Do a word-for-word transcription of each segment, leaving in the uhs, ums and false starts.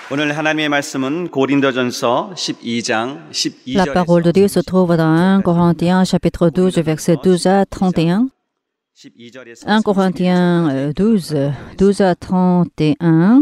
오늘 하나님의 말씀은 고린도전서 십이 장 십이 La parole de Dieu se trouve dans un Corinthiens chapitre douze, versets douze à trente et un. un Corinthiens douze, douze à trente et un.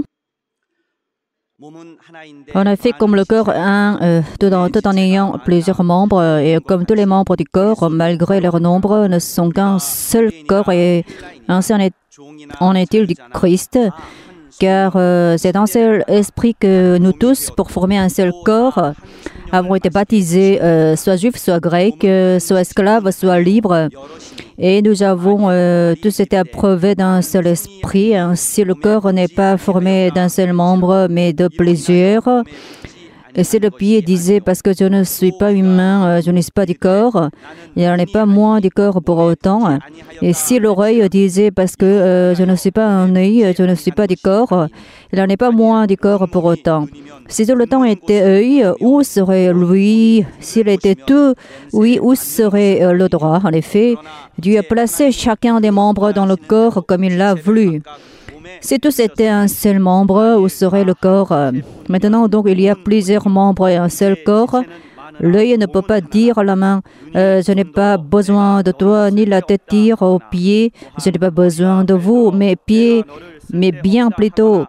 En effet, comme le corps un, euh, tout, en, tout en ayant plusieurs membres, et comme tous les membres du corps, malgré leur nombre, ne sont qu'un seul corps, et ainsi en, est, en est-il du Christ. Car euh, c'est un seul esprit que nous tous, pour former un seul corps, avons été baptisés, euh, soit juifs, soit grecs, euh, soit esclaves, soit libres. Et nous avons euh, tous été approuvés d'un seul esprit. Ainsi, le corps n'est pas formé d'un seul membre, mais de plusieurs. Et si le pied disait, parce que je ne suis pas humain, je ne suis pas du corps, il n'en est pas moins du corps pour autant. Et si l'oreille disait, parce que euh, je ne suis pas un œil, je ne suis pas du corps, il n'en est pas moins du corps pour autant. Si tout le temps était œil, où serait l'ouïe? S'il était tout, oui, où serait euh, le droit? En effet, Dieu a placé chacun des membres dans le corps comme il l'a voulu. Si tous étaient un seul membre, où serait le corps? Maintenant, donc, il y a plusieurs membres et un seul corps. L'œil ne peut pas dire à la main, euh, « Je n'ai pas besoin de toi », ni la tête dire aux pieds, « Je n'ai pas besoin de vous », mais pieds, mais bien plutôt.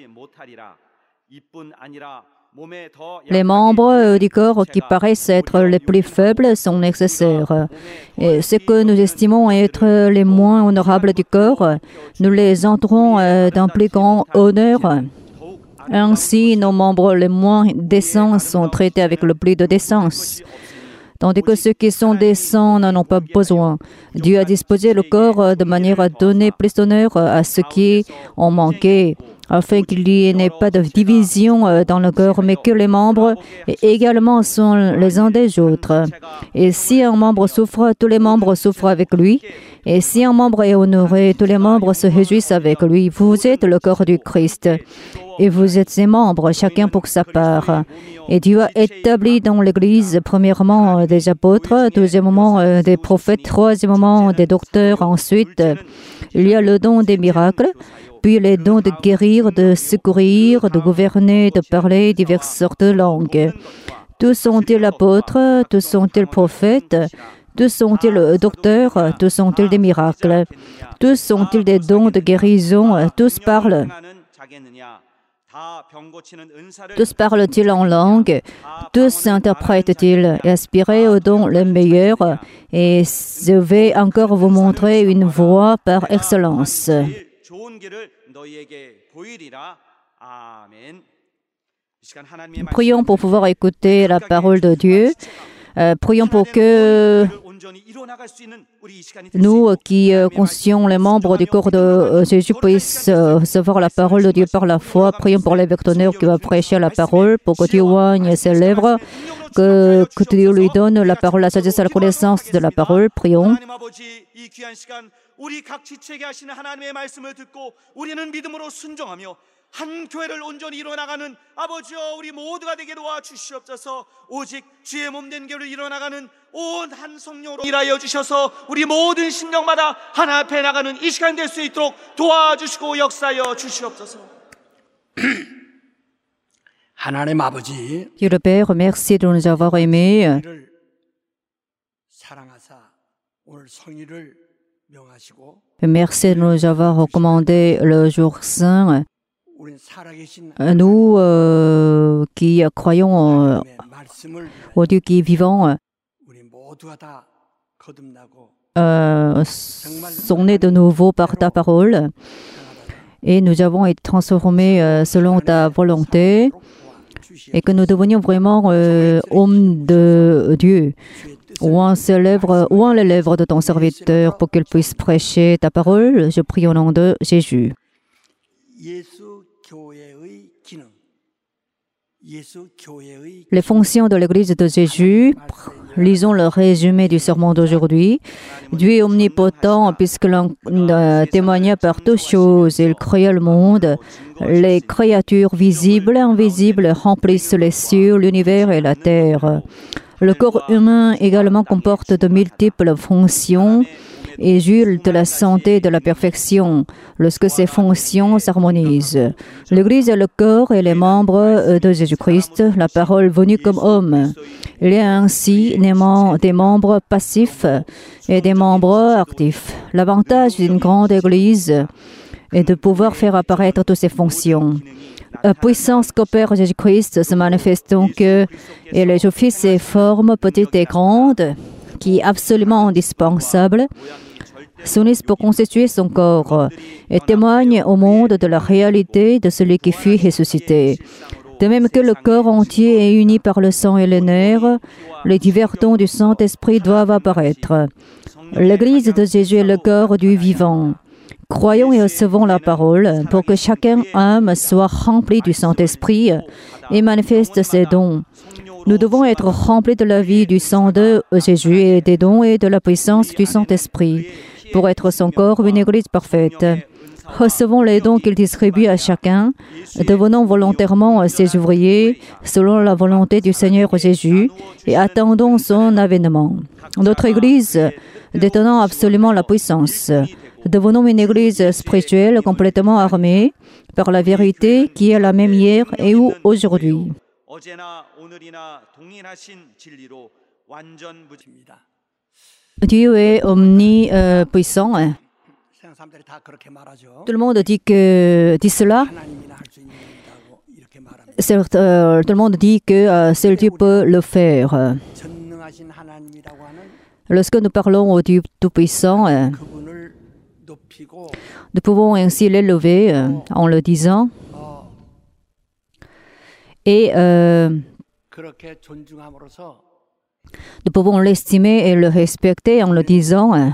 Les membres du corps qui paraissent être les plus faibles sont nécessaires. Et ce que nous estimons être les moins honorables du corps, nous les entrons d'un plus grand honneur. Ainsi, nos membres les moins décents sont traités avec le plus de décence, tandis que ceux qui sont décents n'en ont pas besoin. Dieu a disposé le corps de manière à donner plus d'honneur à ceux qui ont manqué, afin qu'il n'y ait pas de division dans le corps, mais que les membres également sont les uns des autres. Et si un membre souffre, tous les membres souffrent avec lui. Et si un membre est honoré, tous les membres se réjouissent avec lui. Vous êtes le corps du Christ. Et vous êtes ses membres, chacun pour sa part. Et Dieu a établi dans l'Église, premièrement, des apôtres, deuxièmement, des prophètes, troisièmement, des docteurs. Ensuite, il y a le don des miracles, puis les dons de guérir, de secourir, de gouverner, de parler diverses sortes de langues. Tous sont-ils apôtres, tous sont-ils prophètes, tous sont-ils docteurs, tous sont-ils des miracles, tous sont-ils des dons de guérison, tous parlent. Tous parlent-ils en langue, tous interprètent-ils, et aspirez aux dons les meilleurs, et je vais encore vous montrer une voie par excellence. Prions pour pouvoir écouter la parole de Dieu. Euh, prions pour que nous qui euh, conscions les membres du corps de euh, Jésus puissent euh, recevoir la parole de Dieu par la foi. Prions pour l'évêque d'honneur qui va prêcher la parole, pour que Dieu oigne ses lèvres, que, que Dieu lui donne la parole, la sagesse, la connaissance de la parole. Prions. 한 교회를 온전히 이뤄나가는 아버지여 우리 모두가 되게 도와주시옵소서. 오직 주의 몸된 교회를 이뤄나가는 온 한 성령으로 일하여 주셔서 우리 모든 심령마다 하나 앞에 나가는 이 시간 될 수 있도록 도와주시고 역사하여 주시옵소서. 하나님 아버지, Dieu le Père, merci de nous avoir aimés. 사랑하사 오늘 성일을 명하시고 Merci de nous avoir recommandé le jour saint. Nous euh, qui croyons euh, au Dieu qui est vivant, euh, sont nés de nouveau par ta parole et nous avons été transformés euh, selon ta volonté et que nous devenions vraiment euh, hommes de Dieu. Oint les lèvres, oint les lèvres de ton serviteur pour qu'il puisse prêcher ta parole. Je prie au nom de Jésus. Les fonctions de l'Église de Jésus, lisons le résumé du sermon d'aujourd'hui. Dieu est omnipotent puisqu'il euh, témoignait par toutes choses. Il créa le monde. Les créatures visibles et invisibles remplissent les cieux, l'univers et la terre. Le corps humain également comporte de multiples fonctions. et jouit de la santé et de la perfection lorsque ses fonctions s'harmonisent. L'Église est le corps et les membres de Jésus-Christ, la parole venue comme homme. Il y a ainsi des membres passifs et des membres actifs. L'avantage d'une grande Église est de pouvoir faire apparaître toutes ses fonctions. La puissance qu'opère Jésus-Christ se manifeste donc et les offices et formes petites et grandes qui est absolument indispensable s'unissent pour constituer son corps et témoignent au monde de la réalité de celui qui fut ressuscité. De même que le corps entier est uni par le sang et les nerfs, les divers dons du Saint-Esprit doivent apparaître. L'Église de Jésus est le corps du vivant. Croyons et recevons la parole pour que chacun âme soit rempli du Saint-Esprit et manifeste ses dons. Nous devons être remplis de la vie du sang de Jésus et des dons et de la puissance du Saint-Esprit pour être son corps, une Église parfaite. Recevons les dons qu'il distribue à chacun, devenons volontairement ses ouvriers selon la volonté du Seigneur Jésus et attendons son avènement. Notre Église détenant absolument la puissance, devenons une Église spirituelle complètement armée par la vérité qui est la même hier et aujourd'hui. Dieu est omnipuissant. Tout le monde dit, que, dit cela. Certes, euh, tout le monde dit que euh, seul Dieu peut le faire. Lorsque nous parlons au Dieu Tout-Puissant, euh, nous pouvons ainsi l'élever euh, en le disant et euh, nous pouvons l'estimer et le respecter en le disant euh,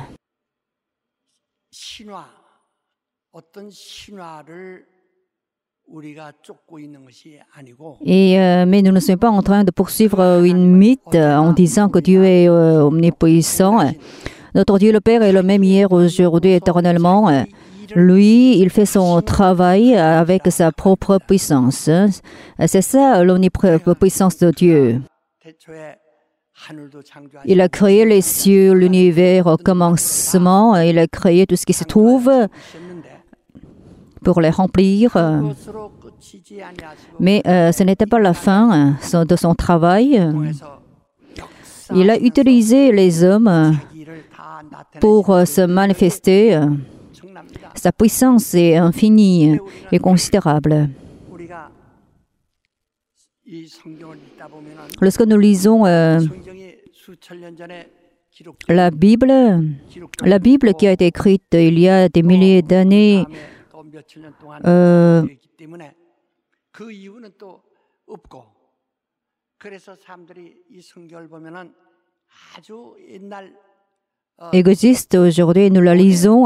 Et, euh, mais nous ne sommes pas en train de poursuivre une mythe en disant que Dieu est euh, omnipuissant. Notre Dieu le Père est le même hier, aujourd'hui, éternellement. Lui, il fait son travail avec sa propre puissance. C'est ça l'omnipuissance de Dieu. Il a créé les cieux, l'univers au commencement. Il a créé tout ce qui se trouve pour les remplir. Mais euh, ce n'était pas la fin euh, de son travail. Il a utilisé les hommes pour euh, se manifester. Sa puissance est infinie et considérable. Lorsque nous lisons euh, la Bible, la Bible qui a été écrite il y a des milliers d'années, euh, existe aujourd'hui, nous la lisons.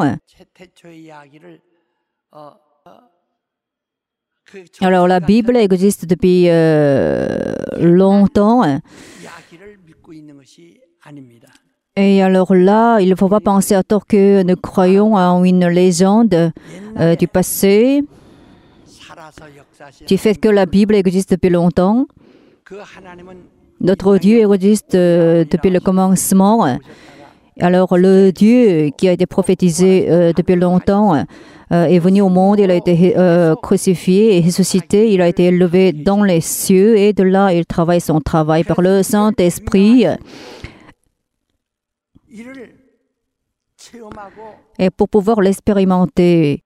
Alors la Bible existe depuis euh, longtemps. Et alors là, il ne faut pas penser à tort que nous croyons en une légende euh, du passé, du fait que la Bible existe depuis longtemps. Notre Dieu existe euh, depuis le commencement. Alors le Dieu qui a été prophétisé euh, depuis longtemps euh, est venu au monde, il a été euh, crucifié et ressuscité, il a été élevé dans les cieux et de là il travaille son travail par le Saint-Esprit. Et pour pouvoir l'expérimenter,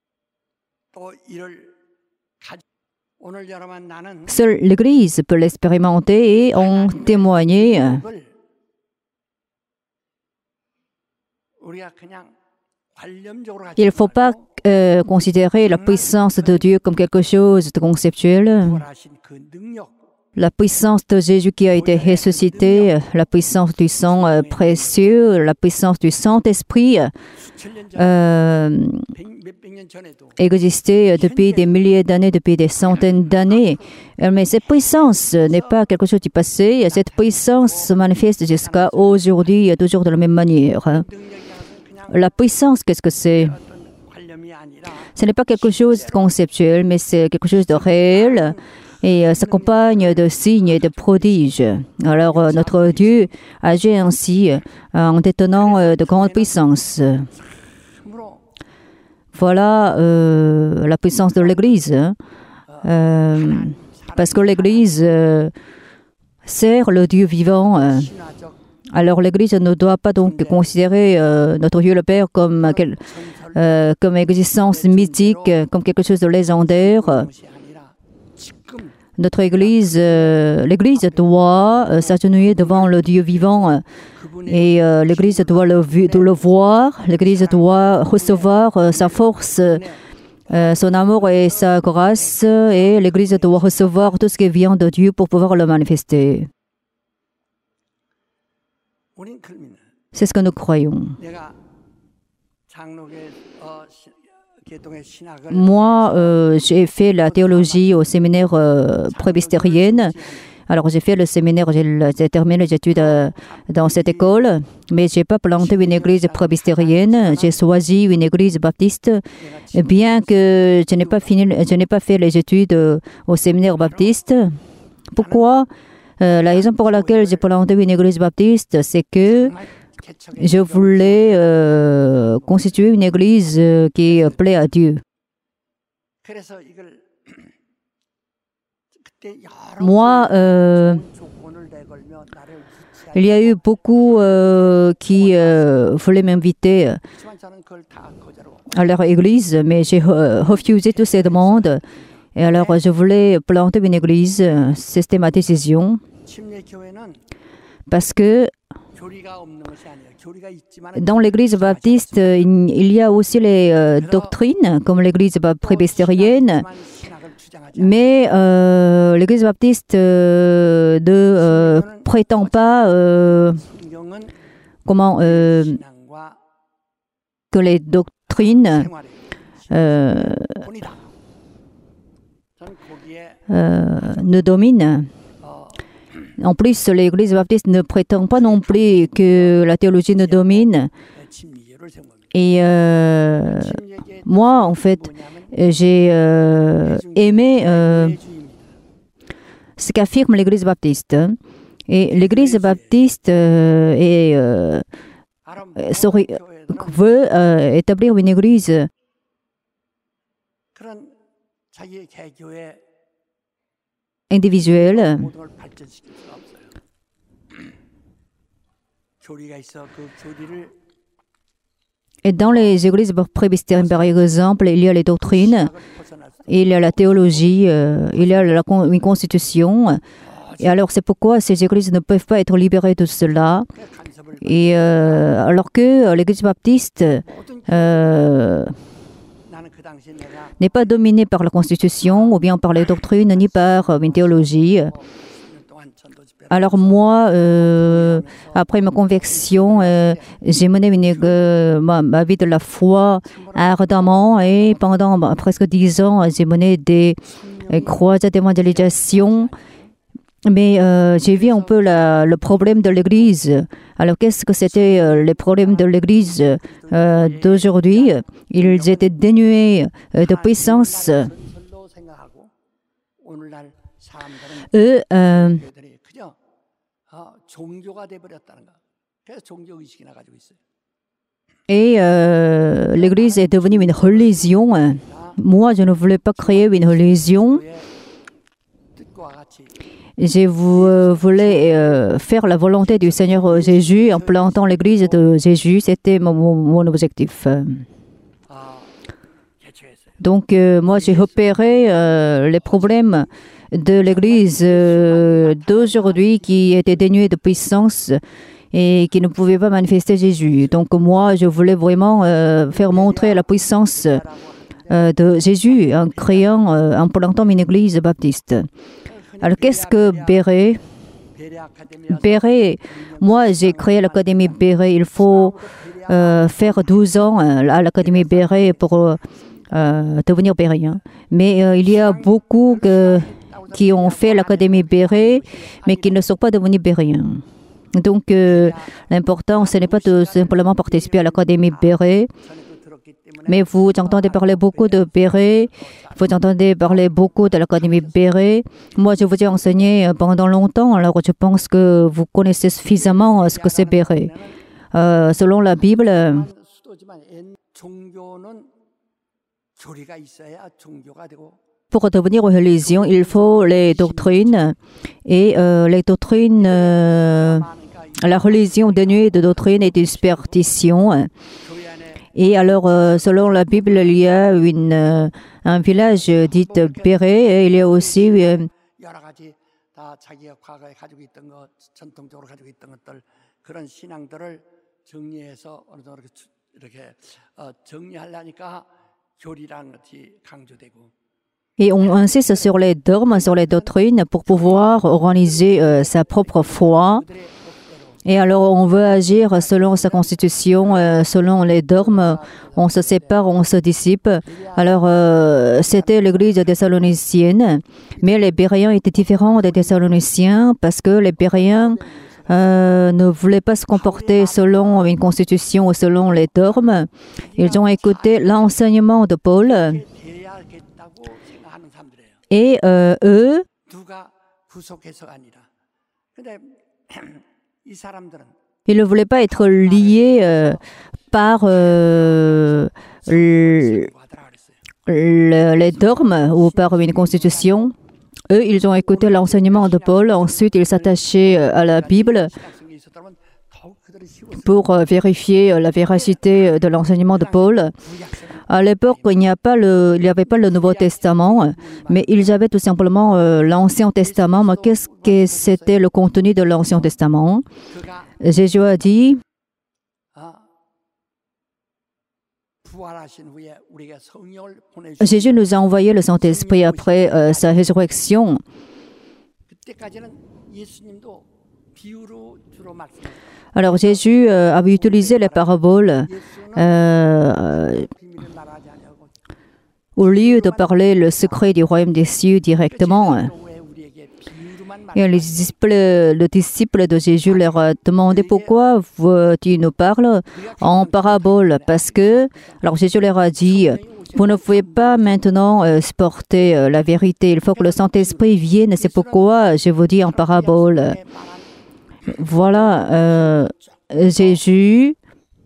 seule l'Église peut l'expérimenter et en témoigner. Il ne faut pas euh, considérer la puissance de Dieu comme quelque chose de conceptuel. La puissance de Jésus qui a été ressuscité, la puissance du sang euh, précieux, la puissance du Saint-Esprit euh, existait depuis des milliers d'années, depuis des centaines d'années. Mais cette puissance n'est pas quelque chose du passé. Cette puissance se manifeste jusqu'à aujourd'hui, toujours de la même manière. La puissance, qu'est-ce que c'est? Ce n'est pas quelque chose de conceptuel, mais c'est quelque chose de réel. et euh, s'accompagne de signes et de prodiges. Alors euh, notre Dieu agit ainsi euh, en détenant euh, de grandes puissances. Voilà euh, la puissance de l'Église. Euh, parce que l'Église euh, sert le Dieu vivant. Euh. Alors l'Église ne doit pas donc considérer euh, notre Dieu le Père comme, euh, comme existence mythique, comme quelque chose de légendaire. Notre Église, euh, l'Église doit euh, s'agenouiller devant le Dieu vivant euh, et euh, l'Église doit le, doit le voir, l'Église doit recevoir euh, sa force, euh, son amour et sa grâce, et l'Église doit recevoir tout ce qui vient de Dieu pour pouvoir le manifester. C'est ce que nous croyons. Moi, euh, j'ai fait la théologie au séminaire euh, presbytérienne. Alors, j'ai fait le séminaire, j'ai terminé les études euh, dans cette école, mais je n'ai pas planté une église presbytérienne. J'ai choisi une église baptiste, bien que je n'ai pas fini, je n'ai pas fait les études euh, au séminaire baptiste. Pourquoi? euh, La raison pour laquelle j'ai planté une église baptiste, c'est que je voulais euh, constituer une église euh, qui plaît à Dieu. Moi, euh, il y a eu beaucoup euh, qui euh, voulaient m'inviter à leur église, mais j'ai euh, refusé toutes ces demandes. Et alors, je voulais planter une église, c'était ma décision, parce que dans l'église baptiste, il y a aussi les euh, doctrines, comme l'église presbytérienne, mais euh, l'église baptiste euh, ne euh, prétend pas euh, comment, euh, que les doctrines euh, euh, ne dominent. En plus, l'Église baptiste ne prétend pas non plus que la théologie ne domine. Et euh, moi, en fait, j'ai euh, aimé euh, ce qu'affirme l'Église baptiste. Et l'Église baptiste euh, est, euh, veut euh, établir une Église individuelle. Et dans les églises presbytériennes, par exemple, il y a les doctrines, il y a la théologie, euh, il y a la, une constitution. Et alors, c'est pourquoi ces églises ne peuvent pas être libérées de cela. Et euh, alors que l'église baptiste euh, n'est pas dominée par la constitution, ou bien par les doctrines, ni par une théologie. Alors moi, euh, après ma conversion, euh, j'ai mené une, euh, ma, ma vie de la foi ardemment, et pendant bah, presque dix ans, j'ai mené des euh, croisades d'évangélisation. Mais euh, j'ai vu un peu la, le problème de l'Église. Alors qu'est-ce que c'était euh, les problèmes de l'Église euh, d'aujourd'hui? Ils étaient dénués euh, de puissance. Eux, euh, et euh, l'Église est devenue une religion. Moi, je ne voulais pas créer une religion. Je voulais euh, faire la volonté du Seigneur Jésus en plantant l'Église de Jésus. C'était mon, mon objectif. Donc, euh, moi, j'ai repéré euh, les problèmes de l'Église euh, d'aujourd'hui qui était dénuée de puissance et qui ne pouvait pas manifester Jésus. Donc, moi, je voulais vraiment euh, faire montrer la puissance euh, de Jésus en créant, euh, en plantant une Église baptiste. Alors, qu'est-ce que Béret? Béret, moi, j'ai créé l'Académie Béret. Il faut euh, faire douze ans à l'Académie Béret pour euh, devenir béréen. Mais euh, il y a beaucoup que, qui ont fait l'Académie Béret, mais qui ne sont pas devenus béréens. Donc, euh, l'important, ce n'est pas de simplement participer à l'Académie Béret, Mais vous entendez parler beaucoup de Béret, vous entendez parler beaucoup de l'Académie Béret. Moi, je vous ai enseigné pendant longtemps, alors je pense que vous connaissez suffisamment ce que c'est Béret. Euh, selon la Bible, pour devenir une religion, il faut les doctrines. Et euh, les doctrines, euh, la religion dénuée de doctrine et de superstition. Et alors, euh, selon la Bible, il y a une, euh, un village dit Béret, et il y a aussi euh, et on insiste sur les dogmes, sur les doctrines pour pouvoir organiser euh, sa propre foi. Et alors, on veut agir selon sa constitution, euh, selon les dogmes. On se sépare, on se dissipe. Alors, euh, c'était l'église thessalonicienne. Mais les Béréens étaient différents des Thessaloniciens parce que les Béréens euh, ne voulaient pas se comporter selon une constitution ou selon les dogmes. Ils ont écouté l'enseignement de Paul. Et euh, eux, ils ne voulaient pas être liés euh, par euh, le, le, les dogmes ou par une constitution. Eux, ils ont écouté l'enseignement de Paul. Ensuite, ils s'attachaient à la Bible pour vérifier la véracité de l'enseignement de Paul. À l'époque, il n'y a pas le, il n'y avait pas le Nouveau Testament, mais ils avaient tout simplement euh, l'Ancien Testament. Mais qu'est-ce que c'était le contenu de l'Ancien Testament? Jésus a dit, Jésus nous a envoyé le Saint-Esprit après euh, sa résurrection. Alors Jésus euh, avait utilisé les paraboles euh, au lieu de parler le secret du royaume des cieux directement. Et les disciples, le disciple de Jésus leur a demandé pourquoi tu nous parles en parabole. Parce que, alors Jésus leur a dit, vous ne pouvez pas maintenant euh, supporter euh, la vérité. Il faut que le Saint-Esprit vienne. C'est pourquoi je vous dis en parabole. Voilà, euh, Jésus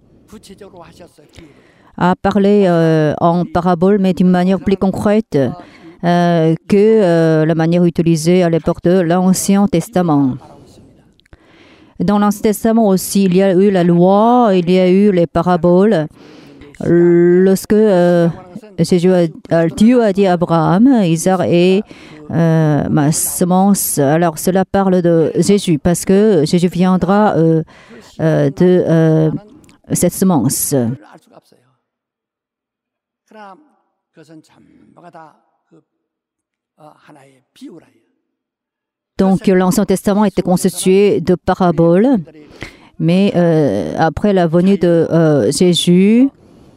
a parlé euh, en parabole, mais d'une manière plus concrète euh, que euh, la manière utilisée à l'époque de l'Ancien Testament. Dans l'Ancien Testament aussi, il y a eu la loi, il y a eu les paraboles. Lorsque euh, Jésus a, Dieu a dit à Abraham, Isaac et euh, ma semence, alors cela parle de Jésus, parce que Jésus viendra euh, euh, de euh, cette semence. Donc l'Ancien Testament était constitué de paraboles, mais euh, après la venue de euh, Jésus,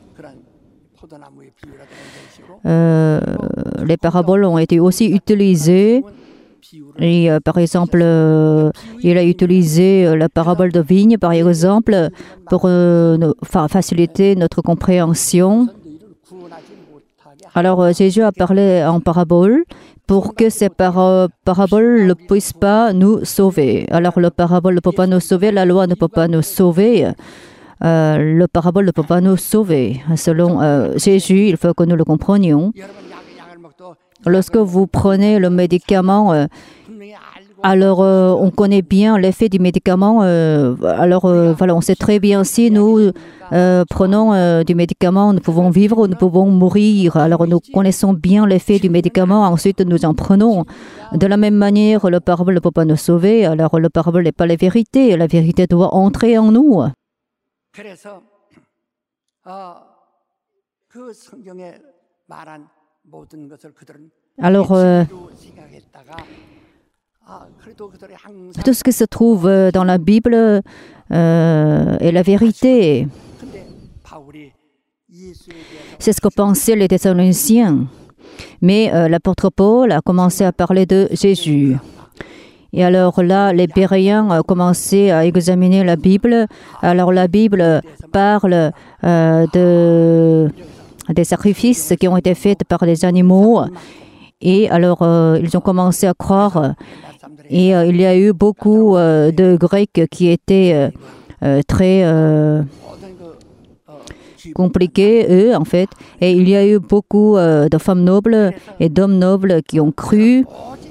euh, les paraboles ont été aussi utilisées. Et, euh, par exemple, euh, il a utilisé euh, la parabole de vigne, par exemple, pour euh, no, fa faciliter notre compréhension. Alors, euh, Jésus a parlé en parabole pour que ces para paraboles ne puissent pas nous sauver. Alors, le parabole ne peut pas nous sauver, la loi ne peut pas nous sauver. Euh, le parabole ne peut pas nous sauver. Selon euh, Jésus, il faut que nous le comprenions. Lorsque vous prenez le médicament, euh, alors euh, on connaît bien l'effet du médicament. Euh, alors euh, voilà, on sait très bien si nous euh, prenons euh, du médicament, nous pouvons vivre ou nous pouvons mourir. Alors nous connaissons bien l'effet du médicament, ensuite nous en prenons. De la même manière, le parabole ne peut pas nous sauver. Alors le parabole n'est pas la vérité. La vérité doit entrer en nous. Alors, euh, tout ce qui se trouve dans la Bible euh, est la vérité. C'est ce que pensaient les Thessaloniciens. Mais euh, l'apôtre Paul a commencé à parler de Jésus. Et alors là, les Béréens euh, commençaient à examiner la Bible. Alors la Bible parle euh, de, des sacrifices qui ont été faits par des animaux. Et alors, euh, ils ont commencé à croire. Et euh, il y a eu beaucoup euh, de Grecs qui étaient euh, euh, très euh, compliqués, eux, en fait. Et il y a eu beaucoup euh, de femmes nobles et d'hommes nobles qui ont cru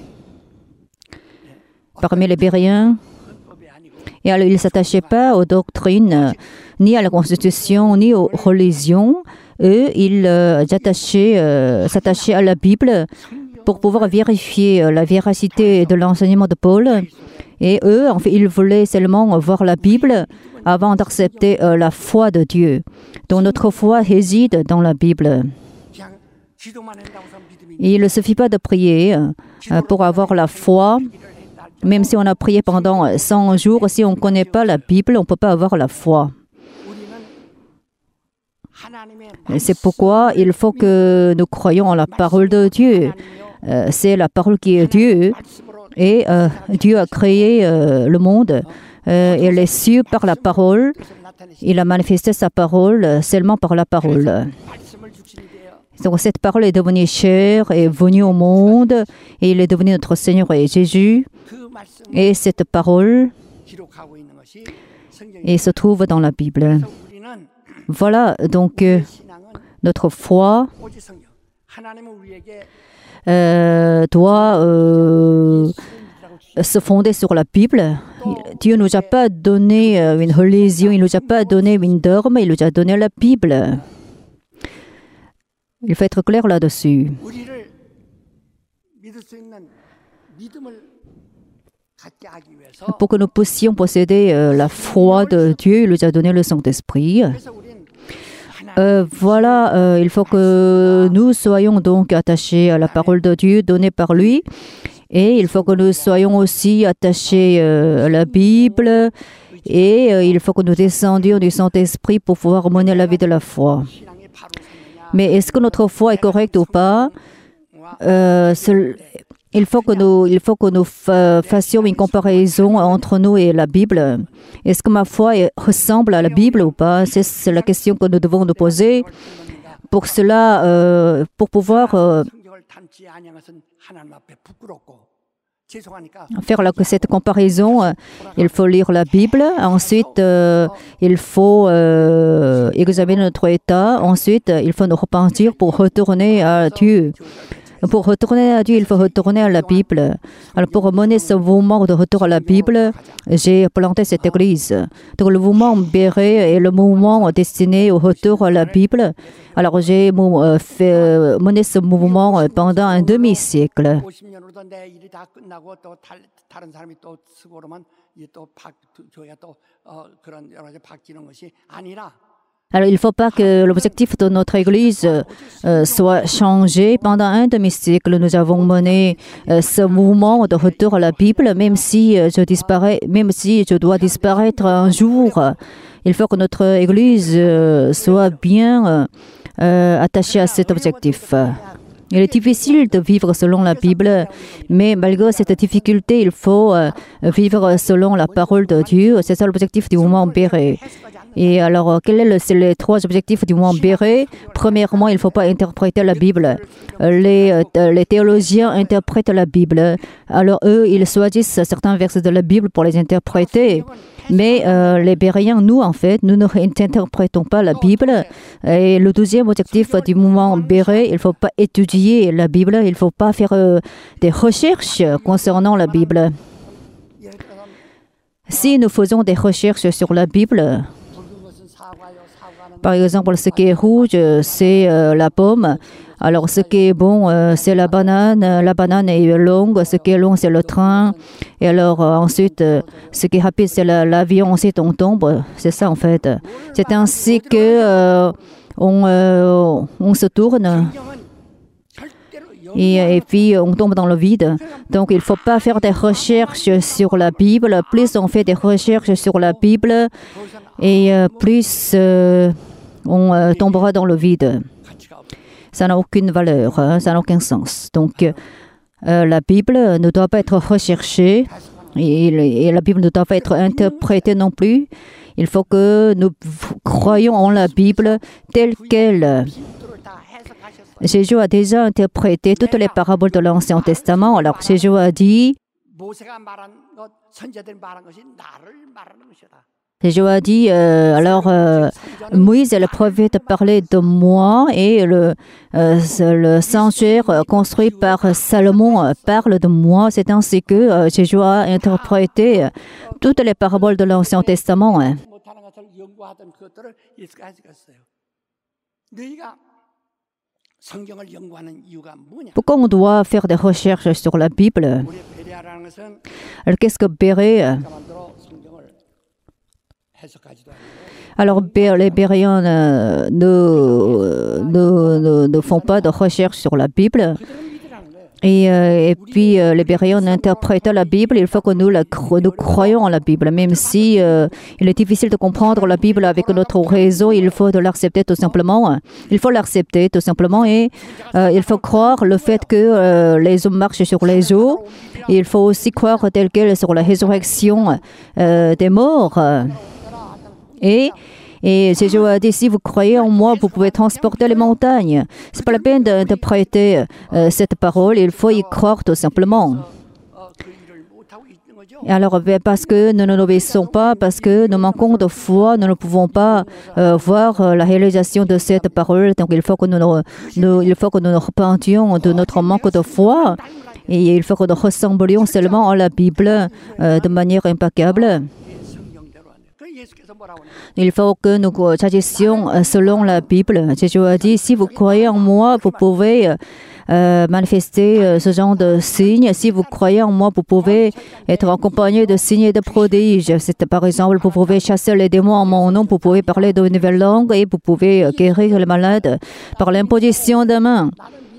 parmi les Béréens. Et alors, ils ne s'attachaient pas aux doctrines, ni à la Constitution, ni aux religions. Eux, ils euh, s'attachaient, euh, s'attachaient à la Bible pour pouvoir vérifier euh, la véracité de l'enseignement de Paul. Et eux, en fait, ils voulaient seulement voir la Bible avant d'accepter euh, la foi de Dieu. Donc, notre foi réside dans la Bible. Et il ne suffit pas de prier euh, pour avoir la foi. Même si on a prié pendant cent jours, si on ne connaît pas la Bible, on ne peut pas avoir la foi. Et c'est pourquoi il faut que nous croyions en la parole de Dieu. Euh, c'est la parole qui est Dieu. Et euh, Dieu a créé euh, le monde. Euh, il est su par la parole. Il a manifesté sa parole seulement par la parole. Donc cette parole est devenue chair, est venue au monde, et il est devenu notre Seigneur et Jésus. Et cette parole et se trouve dans la Bible. Voilà, donc euh, notre foi euh, doit euh, se fonder sur la Bible. Dieu ne nous a pas donné une religion, il ne nous a pas donné une dogme, il nous a donné la Bible. Il faut être clair là-dessus. Pour que nous puissions posséder euh, la foi de Dieu, il nous a donné le Saint-Esprit. Euh, voilà, euh, il faut que nous soyons donc attachés à la parole de Dieu donnée par lui. Et il faut que nous soyons aussi attachés euh, à la Bible. Et euh, il faut que nous descendions du Saint-Esprit pour pouvoir mener la vie de la foi. Mais est-ce que notre foi est correcte ou pas? euh, Il faut que nous, il faut que nous fassions une comparaison entre nous et la Bible. Est-ce que ma foi est, ressemble à la Bible ou pas? C'est la question que nous devons nous poser. Pour cela, euh, pour pouvoir euh, faire la, cette comparaison, euh, il faut lire la Bible. Ensuite, euh, il faut euh, examiner notre état. Ensuite, il faut nous repentir pour retourner à Dieu. Pour retourner à Dieu, il faut retourner à la Bible. Alors, pour mener ce mouvement de retour à la Bible, j'ai planté cette église. Donc, le mouvement Béré est le mouvement destiné au retour à la Bible. Alors, j'ai euh, fait, mené ce mouvement pendant un demi-siècle. Alors, il ne faut pas que l'objectif de notre Église euh, soit changé. Pendant un demi-siècle, nous avons mené euh, ce mouvement de retour à la Bible, même si euh, je disparais, même si je dois disparaître un jour. Il faut que notre Église euh, soit bien euh, attachée à cet objectif. Il est difficile de vivre selon la Bible, mais malgré cette difficulté, il faut euh, vivre selon la parole de Dieu. C'est ça l'objectif du mouvement Béré. Et alors, quels sont les trois objectifs du mouvement Béré? Premièrement, il ne faut pas interpréter la Bible. Les, les théologiens interprètent la Bible. Alors, eux, ils choisissent certains versets de la Bible pour les interpréter. Mais euh, les Béréens, nous, en fait, nous n'interprétons pas la Bible. Et le deuxième objectif du mouvement Béré, il ne faut pas étudier la Bible, il ne faut pas faire euh, des recherches concernant la Bible. Si nous faisons des recherches sur la Bible, par exemple, ce qui est rouge, c'est euh, la pomme. Alors, ce qui est bon, euh, c'est la banane. La banane est longue. Ce qui est long, c'est le train. Et alors, euh, ensuite, euh, ce qui est rapide, c'est l'avion. La, ensuite, on tombe. C'est ça, en fait. C'est ainsi que euh, on, euh, on se tourne. Et, et puis, on tombe dans le vide. Donc, il ne faut pas faire des recherches sur la Bible. Plus on fait des recherches sur la Bible, et euh, plus euh, on euh, tombera dans le vide. Ça n'a aucune valeur, hein, ça n'a aucun sens. Donc, euh, la Bible ne doit pas être recherchée. Et, et la Bible ne doit pas être interprétée non plus. Il faut que nous croyions en la Bible telle qu'elle. Jésus a déjà interprété toutes les paraboles de l'Ancien Testament. Alors Jésus a dit, Jésus a dit, euh, alors euh, Moïse et le prophète parlaient de moi et le, euh, le sanctuaire construit par Salomon parle de moi. C'est ainsi que euh, Jésus a interprété toutes les paraboles de l'Ancien Testament. Pourquoi on doit faire des recherches sur la Bible? Alors qu'est-ce que Béret? Alors, les Béréens euh, ne, ne, ne, ne font pas de recherche sur la Bible. Et, euh, et puis, euh, les Béréens interprètent la Bible. Il faut que nous, la, nous croyons en la Bible. Même si euh, il est difficile de comprendre la Bible avec notre réseau, il faut de l'accepter tout simplement. Il faut l'accepter tout simplement. Et euh, il faut croire le fait que euh, les hommes marchent sur les eaux. Et il faut aussi croire tel quel sur la résurrection euh, des morts. Et Et Jésus a dit, si vous croyez en moi, vous pouvez transporter les montagnes. Ce n'est pas la peine d'interpréter euh, cette parole, il faut y croire tout simplement. Et alors, parce que nous ne l'obéissons pas, parce que nous manquons de foi, nous ne pouvons pas euh, voir euh, la réalisation de cette parole. Donc, il faut que nous, nous, il faut que nous nous repentions de notre manque de foi. Et il faut que nous ressemblions seulement à la Bible euh, de manière impeccable. Il faut que nous agissions selon la Bible. Jésus a dit, si vous croyez en moi, vous pouvez euh, manifester ce genre de signes. Si vous croyez en moi, vous pouvez être accompagné de signes et de prodiges. C'est, par exemple, vous pouvez chasser les démons en mon nom, vous pouvez parler de nouvelles langues et vous pouvez guérir les malades par l'imposition de mains.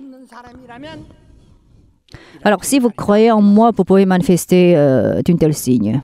Alors, si vous croyez en moi, vous pouvez manifester euh, d'une telle signe.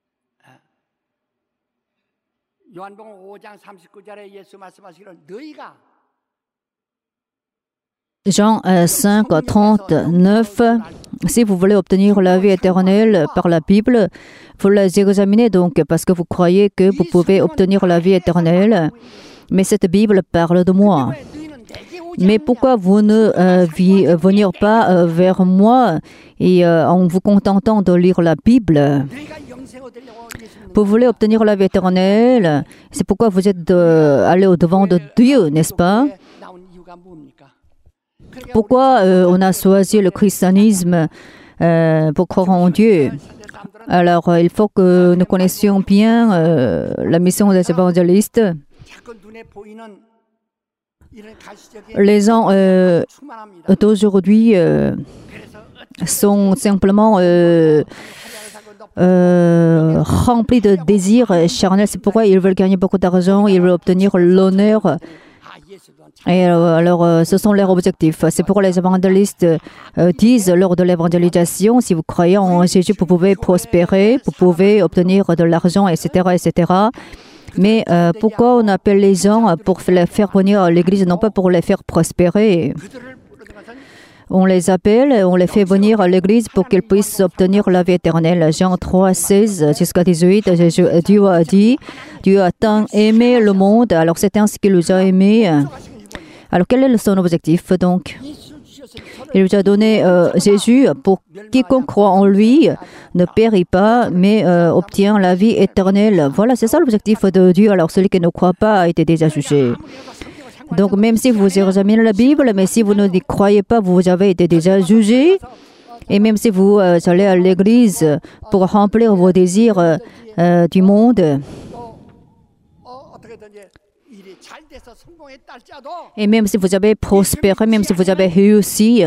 Jean cinq, trente-neuf. Si vous voulez obtenir la vie éternelle par la Bible, vous les examinez donc parce que vous croyez que vous pouvez obtenir la vie éternelle. Mais cette Bible parle de moi. Mais pourquoi vous ne euh, venez pas euh, vers moi et euh, en vous contentant de lire la Bible? Vous voulez obtenir la vie éternelle, c'est pourquoi vous êtes euh, allé au-devant de Dieu, n'est-ce pas? Pourquoi euh, on a choisi le christianisme euh, pour croire en Dieu? Alors, euh, il faut que nous connaissions bien euh, la mission des évangélistes. Les gens euh, d'aujourd'hui euh, sont simplement euh, euh, remplis de désirs charnels. C'est pourquoi ils veulent gagner beaucoup d'argent, ils veulent obtenir l'honneur. Et euh, alors, euh, ce sont leurs objectifs. C'est pourquoi les évangélistes euh, disent lors de l'évangélisation, si vous croyez en Jésus, vous pouvez prospérer, vous pouvez obtenir de l'argent, et cetera, et cetera. Mais euh, pourquoi on appelle les gens pour les faire venir à l'église, non pas pour les faire prospérer? On les appelle, on les fait venir à l'église pour qu'ils puissent obtenir la vie éternelle. Jean trois, seize jusqu'à dix-huit, Dieu a dit, Dieu a tant aimé le monde, alors c'est ainsi qu'il nous a aimés. Alors quel est son objectif donc? Il nous a donné euh, Jésus pour quiconque croit en lui ne périt pas, mais euh, obtient la vie éternelle. Voilà, c'est ça l'objectif de Dieu. Alors celui qui ne croit pas a été déjà jugé. Donc même si vous examinez la Bible, mais si vous ne y croyez pas, vous avez été déjà jugé. Et même si vous euh, allez à l'église pour remplir vos désirs euh, euh, du monde, et même si vous avez prospéré, même si vous avez réussi,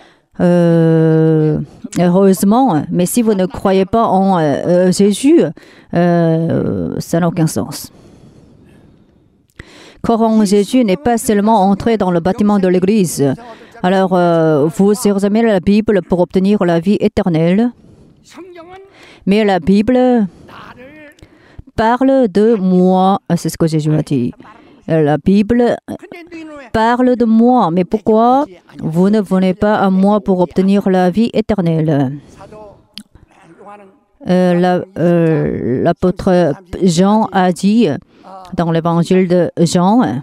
euh, heureusement, mais si vous ne croyez pas en euh, Jésus, euh, ça n'a aucun sens. Croire en Jésus n'est pas seulement entrer dans le bâtiment de l'Église. Alors, euh, vous examinez la Bible pour obtenir la vie éternelle. Mais la Bible parle de moi. C'est ce que Jésus a dit. La Bible parle de moi. Mais pourquoi vous ne venez pas à moi pour obtenir la vie éternelle? Euh, la- euh, L'apôtre Jean a dit dans l'évangile de Jean,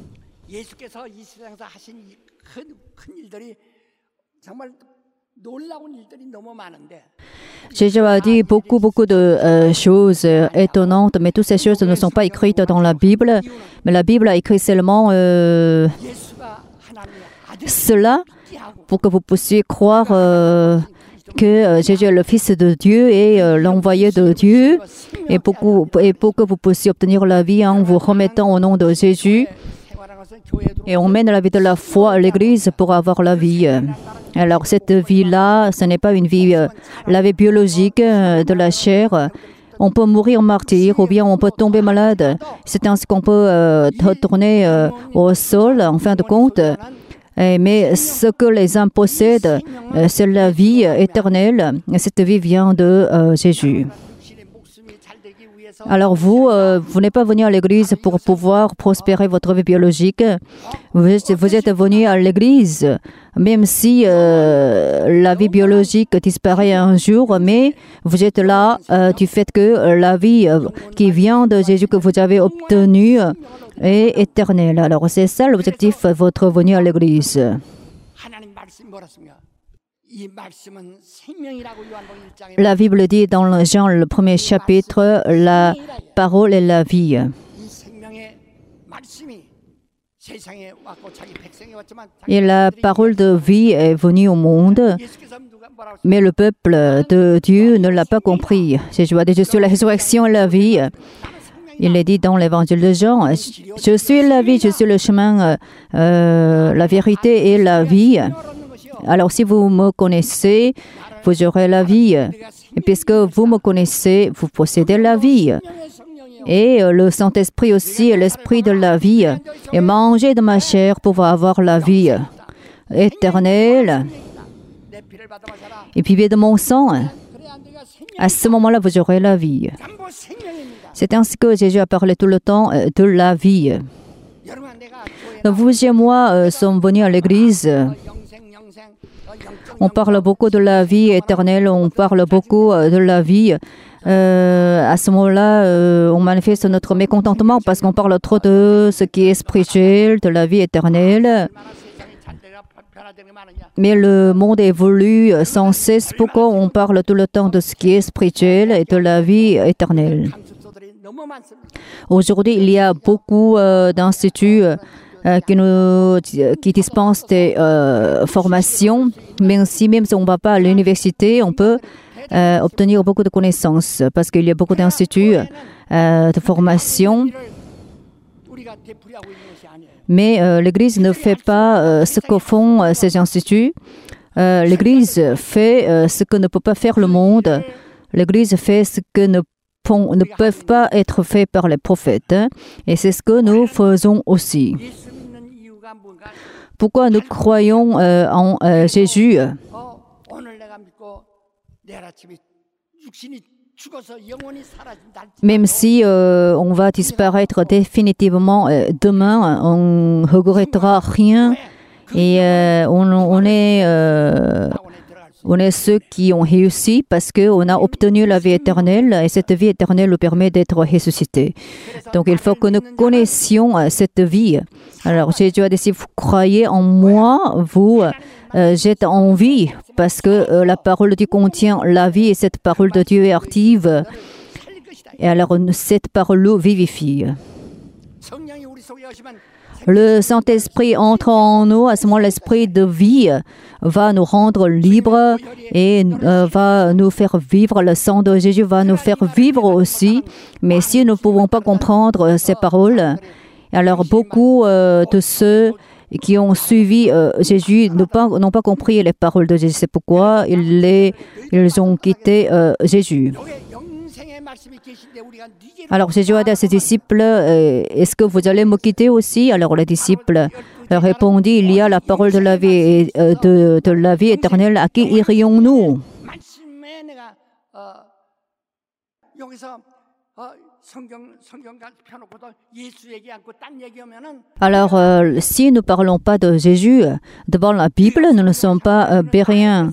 예수께서 이 세상에서 하신 이 큰, 큰 일들이 정말 놀라운 일들이 너무 많은데 Jésus a dit beaucoup, beaucoup de euh, choses euh, étonnantes, mais toutes ces choses ne sont pas écrites dans la Bible. Mais la Bible a écrit seulement euh, 예수가 하나님의 아들 cela 하고 pour que vous puissiez croire euh, que euh, Jésus est le Fils de Dieu et euh, l'envoyé de Dieu, et pour, que, et pour que vous puissiez obtenir la vie en vous remettant au nom de Jésus. 생활하는 것은 교회에 들어 Et on mène la vie de la foi à l'Église pour avoir la vie. Alors cette vie-là, ce n'est pas une vie, euh, la vie biologique euh, de la chair. On peut mourir martyr ou bien on peut tomber malade. C'est ainsi qu'on peut euh, retourner euh, au sol en fin de compte. Eh, Mais ce que les hommes possèdent, euh, c'est la vie éternelle. Et cette vie vient de euh, Jésus. 육신의 목숨이 잘 되기 위해서 Alors vous, euh, vous n'êtes pas venu à l'église pour pouvoir prospérer votre vie biologique. Vous êtes, vous êtes venu à l'église, même si euh, la vie biologique disparaît un jour, mais vous êtes là euh, du fait que euh, la vie euh, qui vient de Jésus que vous avez obtenue euh, est éternelle. Alors c'est ça l'objectif de votre venue à l'église. 하나님 말씀이 뭐라습니까? 이 말씀은 생명이라고 요한복음 일 장에 La Bible dit dans le Jean, le premier chapitre, la parole est la vie. 이 생명의 말씀이 세상에 왔고 자기 백성에 왔지만 Et la parole de vie est venue au monde, 예수께서 누가 뭐라고 mais le peuple de Dieu ne l'a pas compris. Jésus a dit, je suis la résurrection et la vie. Il est dit dans l'évangile de Jean, je suis la vie, je suis le chemin, euh, la vérité et la vie. Alors si vous me connaissez, vous aurez la vie. Et puisque vous me connaissez, vous possédez la vie. Et euh, le Saint-Esprit aussi est l'esprit de la vie. Et mangez de ma chair pour avoir la vie éternelle. 내 피를 받아 마셔라. Et buvez de mon sang. 그래야 네가 생명 À ce moment-là, vous aurez la vie. 전부 생명입니다. C'est ainsi que Jésus a parlé tout le temps euh, de la vie. 여러분 내가 교회 Donc, vous et moi euh, sommes venus à l'église. 영생 영생 어, 영적 On parle beaucoup de la vie éternelle, on parle beaucoup euh, de la vie. Euh, à ce moment-là, euh, on manifeste notre mécontentement parce qu'on parle trop de ce qui est spirituel, de la vie éternelle. 얼마나 세상이 잘 되가 변화되는 게 많으냐. Mais le monde évolue sans cesse. Pourquoi on parle tout le temps de ce qui est spirituel et de la vie éternelle? 강습소들이 너무 많습니다. Aujourd'hui, il y a beaucoup euh, d'instituts euh, qui, nous, qui dispensent des euh, formations. Même si, même si on ne va pas à l'université, on peut euh, obtenir beaucoup de connaissances parce qu'il y a beaucoup d'instituts euh, de formation. 이를 우리가 되풀이하고 있는 것이 아니에요. Mais euh, l'Église ne fait pas euh, ce que font euh, ces instituts. Euh, L'Église fait euh, ce que ne peut pas faire le monde. L'Église fait ce que ne, font- ne peuvent pas être fait par les prophètes. hein. Et c'est ce que nous faisons aussi. 예수 믿는 이유가 뭔가? Pourquoi nous croyons euh, en euh, Jésus? 어, 오늘 내가 믿고 내일 아침에 육신이 죽어서 영원히 사라진다. 할지라도 Même si euh, on va disparaître définitivement euh, demain, on ne regrettera rien. Et euh, on, on est... euh, 낙원에 들어갈 수 On est ceux qui ont réussi parce qu'on a obtenu la vie éternelle et cette vie éternelle nous permet d'être ressuscités. Donc il faut que nous connaissions euh, cette vie. Alors Jésus a dit, si vous croyez en moi, vous euh, êtes en vie parce que euh, la parole de Dieu contient la vie et cette parole de Dieu est active. 살릴 것이다. Et alors cette parole nous vivifie. 성령이 우리 속에 오시면 Le Saint-Esprit entre en nous, à ce moment l'esprit de vie va nous rendre libres et euh, va nous faire vivre. Le sang de Jésus va nous faire vivre aussi. Mais si nous ne pouvons pas comprendre ces paroles, alors beaucoup euh, de ceux qui ont suivi euh, Jésus n'ont pas, n'ont pas compris les paroles de Jésus. C'est pourquoi ils, les, ils ont quitté euh, Jésus. 여기 영생의 말씀이 계신데 우리가 네게 Alors Jésus a dit à ses disciples, euh, est-ce que vous allez me quitter aussi? Alors les disciples leur répondirent, il y a la parole de la vie, et, euh, de, de la vie éternelle, à qui irions-nous? 말씀에 내가 어, 여기서 어, 성경 성경 펴놓고도 예수 얘기 않고 딴 얘기하면은 Alors euh, si nous ne parlons pas de Jésus devant la Bible, nous ne sommes pas euh, bériens.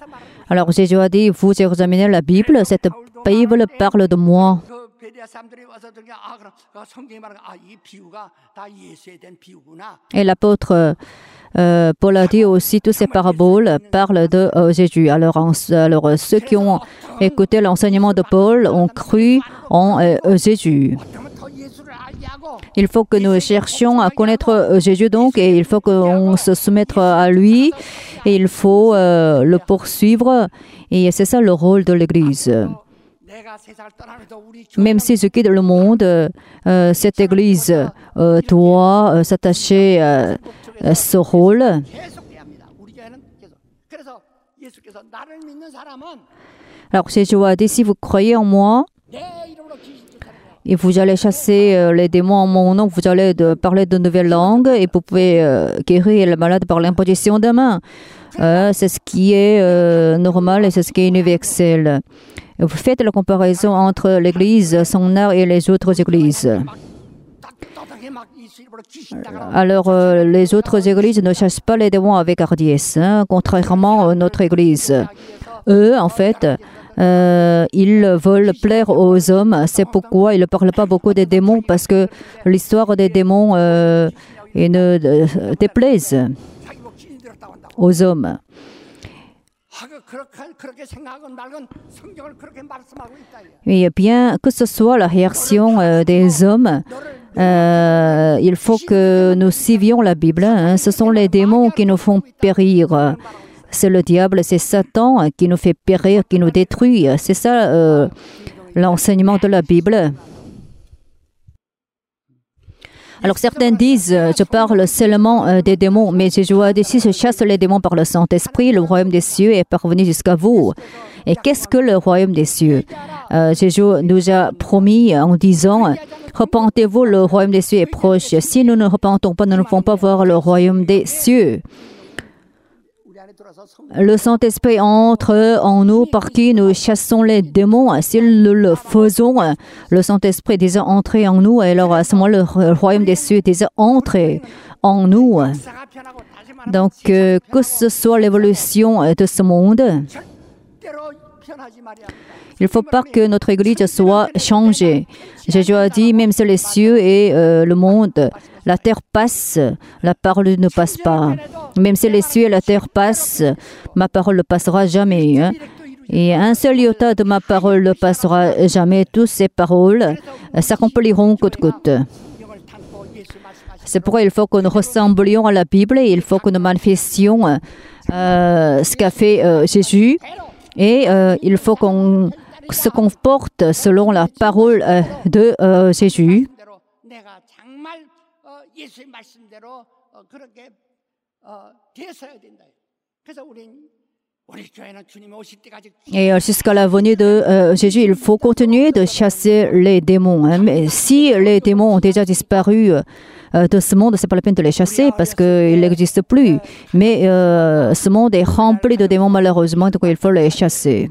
Alors Jésus a dit, vous examinez la Bible, cette Bible parle de moi. 그 베레아 사람들이 와서 그러니까 아 그럼 그 성경에 말하는 아이 비유가 다 예수에 대한 비유구나. Et l'apôtre euh, Paul a dit aussi, toutes ces paraboles parlent de euh, Jésus. Alors, en, alors, ceux qui ont écouté l'enseignement de Paul ont cru en euh, Jésus. 그러면 더 예수를 알게 하고 Il faut que nous cherchions à connaître euh, Jésus donc, et il faut qu'on se soumette à lui, et il faut euh, le poursuivre. Et c'est ça le rôle de l'Église. 내가 세상을 떠나면서 우리 Même si je quitte le monde, euh, cette Église euh, doit euh, s'attacher à, à ce rôle. 계속해야 합니다. 우리 교회는 계속. 그래서 예수께서 나를 믿는 사람은 Alors Jésus a dit, si vous croyez en moi, 내 이름으로 귀신 쫓아내요. et vous allez chasser euh, les démons en mon nom, vous allez de, parler de nouvelles langues, et vous pouvez euh, guérir les malades par l'imposition de main. Euh, c'est ce qui est euh, normal et c'est ce qui est universel. Vous faites la comparaison entre l'Église, son art et les autres églises. 떳떳하게 막 예수 이름으로 귀신 나가라. Alors, euh, les autres églises ne chassent pas les démons avec hardiesse, hein, contrairement à notre Église. Eux, en fait, euh, ils veulent plaire aux hommes. C'est pourquoi ils ne parlent pas beaucoup des démons, parce que l'histoire des démons euh, ils ne euh, déplaise 자기 뭐 귀신 들었다고 한다고. aux hommes. 하고 그렇게 그렇게 생각하건 말건 성경을 그렇게 말씀하고 있다. 이게. Et bien que ce soit la réaction euh, des hommes, euh, il faut que nous suivions la Bible. Hein. Ce sont les démons qui nous font périr. C'est le diable, c'est Satan qui nous fait périr, qui nous détruit. C'est ça euh, l'enseignement de la Bible. Alors certains disent, euh, je parle seulement euh, des démons, mais Jésus a dit, si je chasse les démons par le Saint-Esprit, le royaume des cieux est parvenu jusqu'à vous. Et qu'est-ce que le royaume des cieux? euh, Jésus nous a promis en disant, repentez-vous, le royaume des cieux est proche. Si nous ne repentons pas, nous ne pouvons pas voir le royaume des cieux. 우리 안에 들어서 성 Le Saint-Esprit entre en nous par qui nous chassons les démons. Si nous le faisons, le Saint-Esprit est déjà entré en nous. Et alors à ce moment-là, le royaume des cieux est déjà entré en nous. 역사가 변하고 다시 말하면 Donc, euh, que ce soit l'évolution euh, de ce monde, 때로 변하지 말이야. il ne faut pas que notre Église soit changée. Jésus a dit, même si les cieux et euh, le monde, la terre passe, la parole ne passe pas. Même si les cieux et la terre passent, ma parole ne passera jamais. Hein. Et un seul iota de ma parole ne passera jamais. Toutes ces paroles euh, s'accompliront côte à côte. 성경을 담고 예수 말씀하신 C'est pourquoi il faut que nous ressemblions à la Bible et il faut que nous manifestions euh, ce qu'a fait euh, Jésus. Et euh, il faut qu'on se comporte selon la parole euh, de euh, Jésus. 대로 내가 정말 어, 예수의 말씀대로 어, 그렇게 어, 되어야 된다. 그래서 우리는 우리 교회는 주님 오실 때까지 Et euh, jusqu'à la venue de euh, Jésus, il faut continuer de chasser les démons. Hein. Mais si les démons ont déjà disparu euh, de ce monde, c'est pas la peine de les chasser parce qu'ils n'existent plus. Mais euh, ce monde est rempli de démons malheureusement, donc il faut les chasser.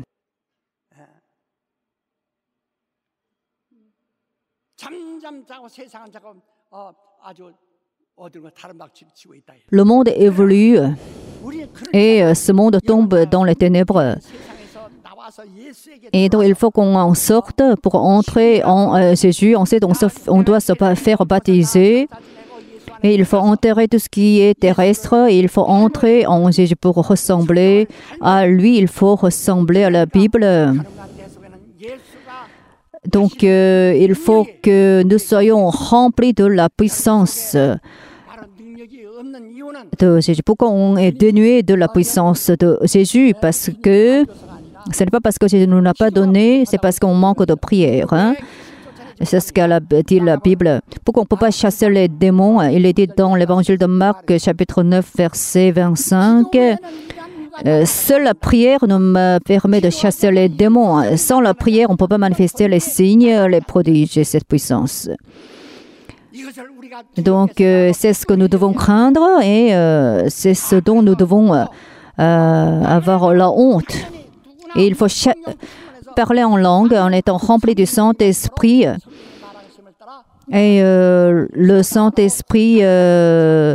점점 자고 세상은 자꾸 어, 아주 어디로 다른 방식을 치고 있다. Le monde évolue 우리는 그런 et euh, ce monde tombe dans les ténèbres. 세상에서 나와서 예수에게 Et donc, il faut qu'on en sorte pour entrer en euh, Jésus. On sait donc se- on doit se pa- faire baptiser. Et il faut enterrer tout ce qui est terrestre. Et il faut entrer en Jésus pour ressembler à lui. Il faut ressembler à la Bible. 가능한 데 속에는 예수가 Donc, euh, il faut que nous soyons remplis de la puissance 바로 능력이 없는 이유는 de Jésus. Pourquoi on est dénué de la puissance de Jésus? Parce que ce n'est pas parce que Jésus ne nous l'a pas donné, c'est parce qu'on manque de prière. Hein? C'est ce qu'a dit la Bible. Pourquoi on ne peut pas chasser les démons? Il est dit dans l'évangile de Marc, chapitre neuf, verset vingt-cinq. Euh, seule la prière nous me permet de chasser les démons. Sans la prière, on ne peut pas manifester les signes, les prodiges et cette puissance. 이것을 우리가 Donc, euh, c'est ce que nous devons craindre et euh, c'est ce dont nous devons euh, euh, avoir la honte. Et il faut cha- parler en langue en étant rempli du Saint-Esprit. 말하심을 따라 Et euh, le Saint-Esprit euh,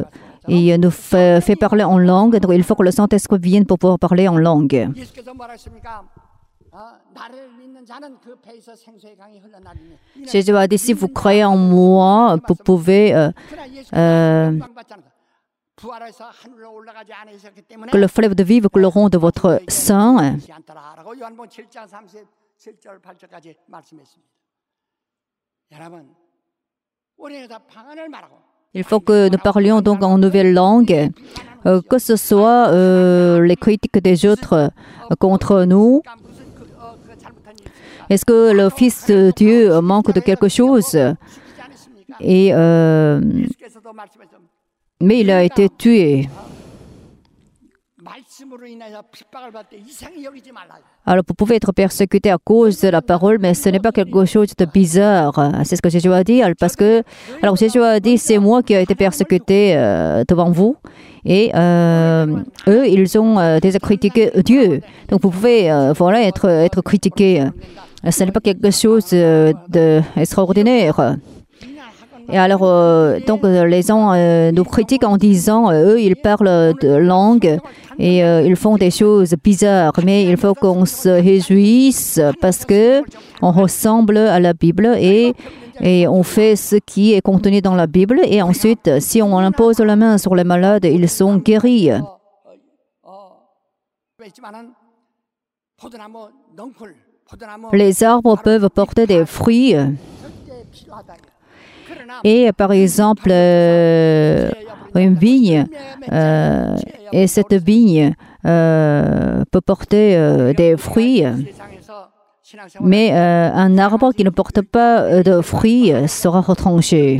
et nous fait, fait parler en langue. Donc il faut que le Saint-Esprit vienne pour pouvoir parler en langue. 예수께서 뭐라 했습니까? 어, 나를 믿는 자는 그 배에서 생수의 강이 흘러나리니. Jésus a dit, si vous croyez en moi, vous pouvez euh, euh, 부활해서 하늘로 올라가지 않으셨기 때문에 que le fleuve de vie vous couleront de votre sang. 그렇지 않더라라고 요한복음 칠 장 삼십칠 절 팔 절까지 말씀했습니다. 여러분, 우리는 다 방언을 말하고 Il faut que nous parlions donc en nouvelle langue, euh, que ce soit euh, les critiques des autres euh, contre nous. 무슨 그, 어, 그 잘못한 일 있습니까? Est-ce que le Fils de Dieu manque de quelque chose? 죽이지 않으십니까? Et, euh, 예수께서도 말씀했죠. mais il a été tué. 말씀으로 인해서 핍박을 받을 때 이상히 여기지 말라. Alors, vous pouvez être persécuté à cause de la parole, mais ce n'est pas quelque chose de bizarre. C'est ce que Jésus a dit. Parce que, alors Jésus a dit, c'est moi qui ai été persécuté euh, devant vous. Et euh, eux, ils ont euh, déjà critiqué Dieu. Donc, vous pouvez euh, voilà, être, être critiqué. Ce n'est pas quelque chose euh, d'extraordinaire. Et alors, euh, donc, les gens euh, nous critiquent en disant, euh, eux, ils parlent de langue et euh, ils font des choses bizarres. Mais il faut qu'on se réjouisse parce que on ressemble à la Bible et, et on fait ce qui est contenu dans la Bible. Et ensuite, si on impose la main sur les malades, ils sont guéris. Les arbres peuvent porter des fruits. Et par exemple, euh, une vigne, euh, et cette vigne euh, peut porter euh, des fruits, mais euh, un arbre qui ne porte pas de fruits sera retranché.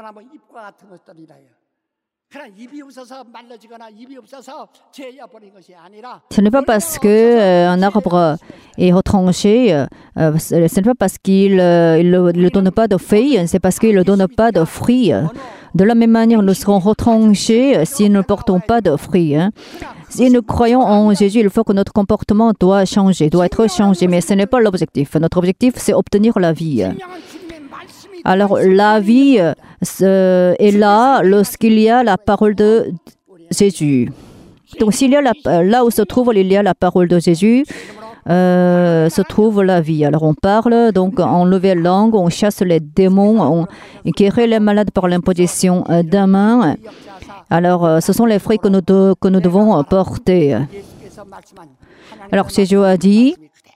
Ce n'est pas parce que euh, un arbre est retranché, euh, ce n'est pas parce qu'il euh, il ne il donne pas de feuilles, c'est parce qu'il ne donne pas de fruits. De la même manière, nous serons retranchés si nous ne portons pas de fruits. Hein. Si nous croyons en Jésus, il faut que notre comportement doit changer, doit être changé, mais ce n'est pas l'objectif. Notre objectif, c'est obtenir la vie. Alors, la vie euh, est là lorsqu'il y a la parole de Jésus. Donc, s'il y a la, là où se trouve, il y a la parole de Jésus, euh, se trouve la vie. Alors, on parle donc en nouvelle langue, on chasse les démons, on guérit les malades par l'imposition d'un main. Alors, euh, ce sont les fruits que nous, de, que nous devons porter. Alors, Jésus a dit,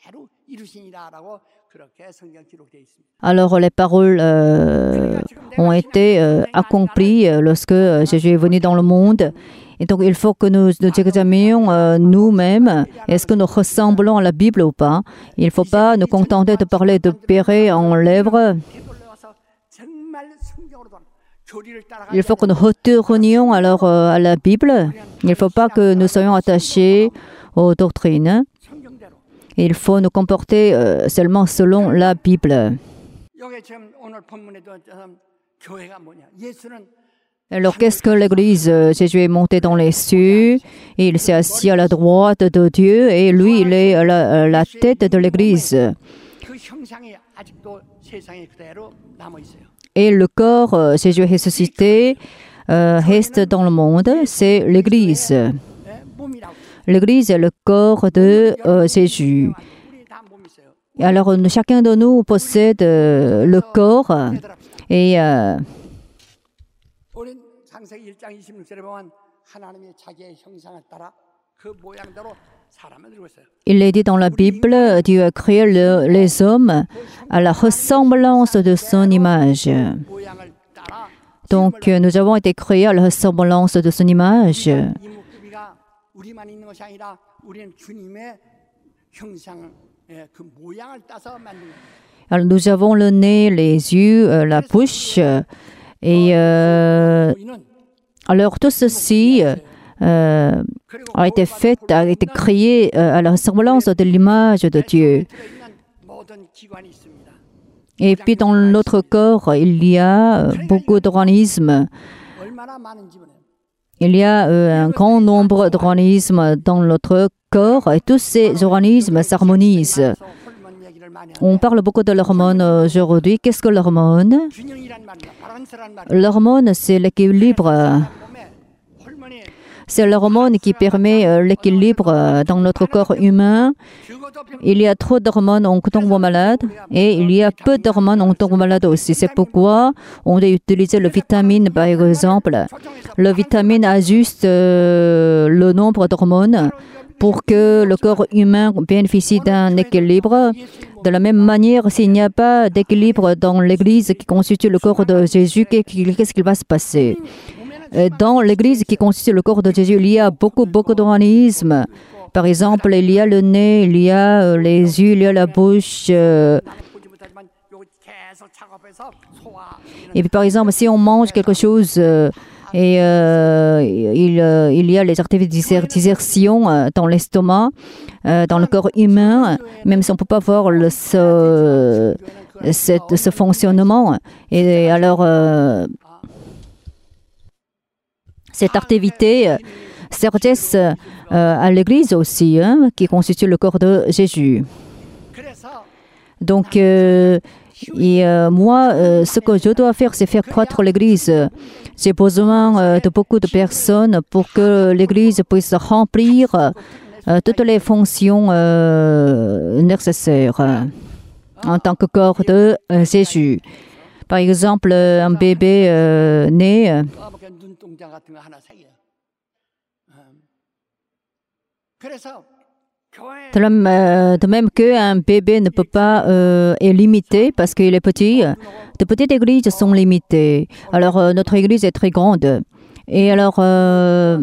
alors les paroles euh, ont été euh, accomplies lorsque Jésus est venu dans le monde. Et donc il faut que nous nous examinions euh, nous-mêmes. Est-ce que nous ressemblons à la Bible ou pas? Il ne faut pas nous contenter de parler de béret en lèvres. Il faut que nous retournions alors euh, à la Bible. Il ne faut pas que nous soyons attachés aux doctrines. Il faut nous comporter euh, seulement selon la Bible. Alors, qu'est-ce que l'Église? Jésus est monté dans les cieux, et il s'est assis à la droite de Dieu, et lui, il est la, la tête de l'Église. Et le corps, Jésus est ressuscité, euh, reste dans le monde, c'est l'Église. L'Église est le corps de euh, Jésus. Alors, chacun de nous possède euh, le corps et euh, il est dit dans la Bible, Dieu a créé le, les hommes à la ressemblance de son image. Donc, nous avons été créés à la ressemblance de son image. Alors, nous avons le nez, les yeux, euh, la bouche, et euh, alors tout ceci euh, a été fait, a été créé euh, à la ressemblance de l'image de Dieu. Et puis dans notre corps, il y a beaucoup d'organismes. Il y a euh, un grand nombre d'organismes dans notre corps et tous ces organismes s'harmonisent. On parle beaucoup de l'hormone aujourd'hui. Qu'est-ce que l'hormone? L'hormone, c'est l'équilibre. C'est l'hormone qui permet euh, l'équilibre euh, dans notre corps humain. Il y a trop d'hormones en tombe malade et il y a peu d'hormones en tombe malade aussi. C'est pourquoi on doit utiliser le vitamine, par exemple. Le vitamine ajuste euh, le nombre d'hormones pour que le corps humain bénéficie d'un équilibre. De la même manière, s'il n'y a pas d'équilibre dans l'Église qui constitue le corps de Jésus, qu'est-ce qui va se passer? Dans l'Église qui constitue le corps de Jésus, il y a beaucoup, beaucoup d'organismes. Par exemple, il y a le nez, il y a les yeux, il y a la bouche. Euh, et puis, par exemple, si on mange quelque chose euh, et euh, il, euh, il y a les activités de digestion euh, dans l'estomac, euh, dans le corps humain, même si on ne peut pas voir le, ce, cette, ce fonctionnement. Et alors, euh, cette activité s'exerce euh, à l'Église aussi, hein, qui constitue le corps de Jésus. Donc, euh, et, euh, moi, euh, ce que je dois faire, c'est faire croître l'Église. J'ai besoin euh, de beaucoup de personnes pour que l'Église puisse remplir euh, toutes les fonctions euh, nécessaires euh, en tant que corps de euh, Jésus. Par exemple, un bébé euh, né. Euh, De, la, euh, de même qu'un bébé ne peut pas euh, est limité parce qu'il est petit, de petites églises sont limitées. Alors euh, notre église est très grande. Et alors euh,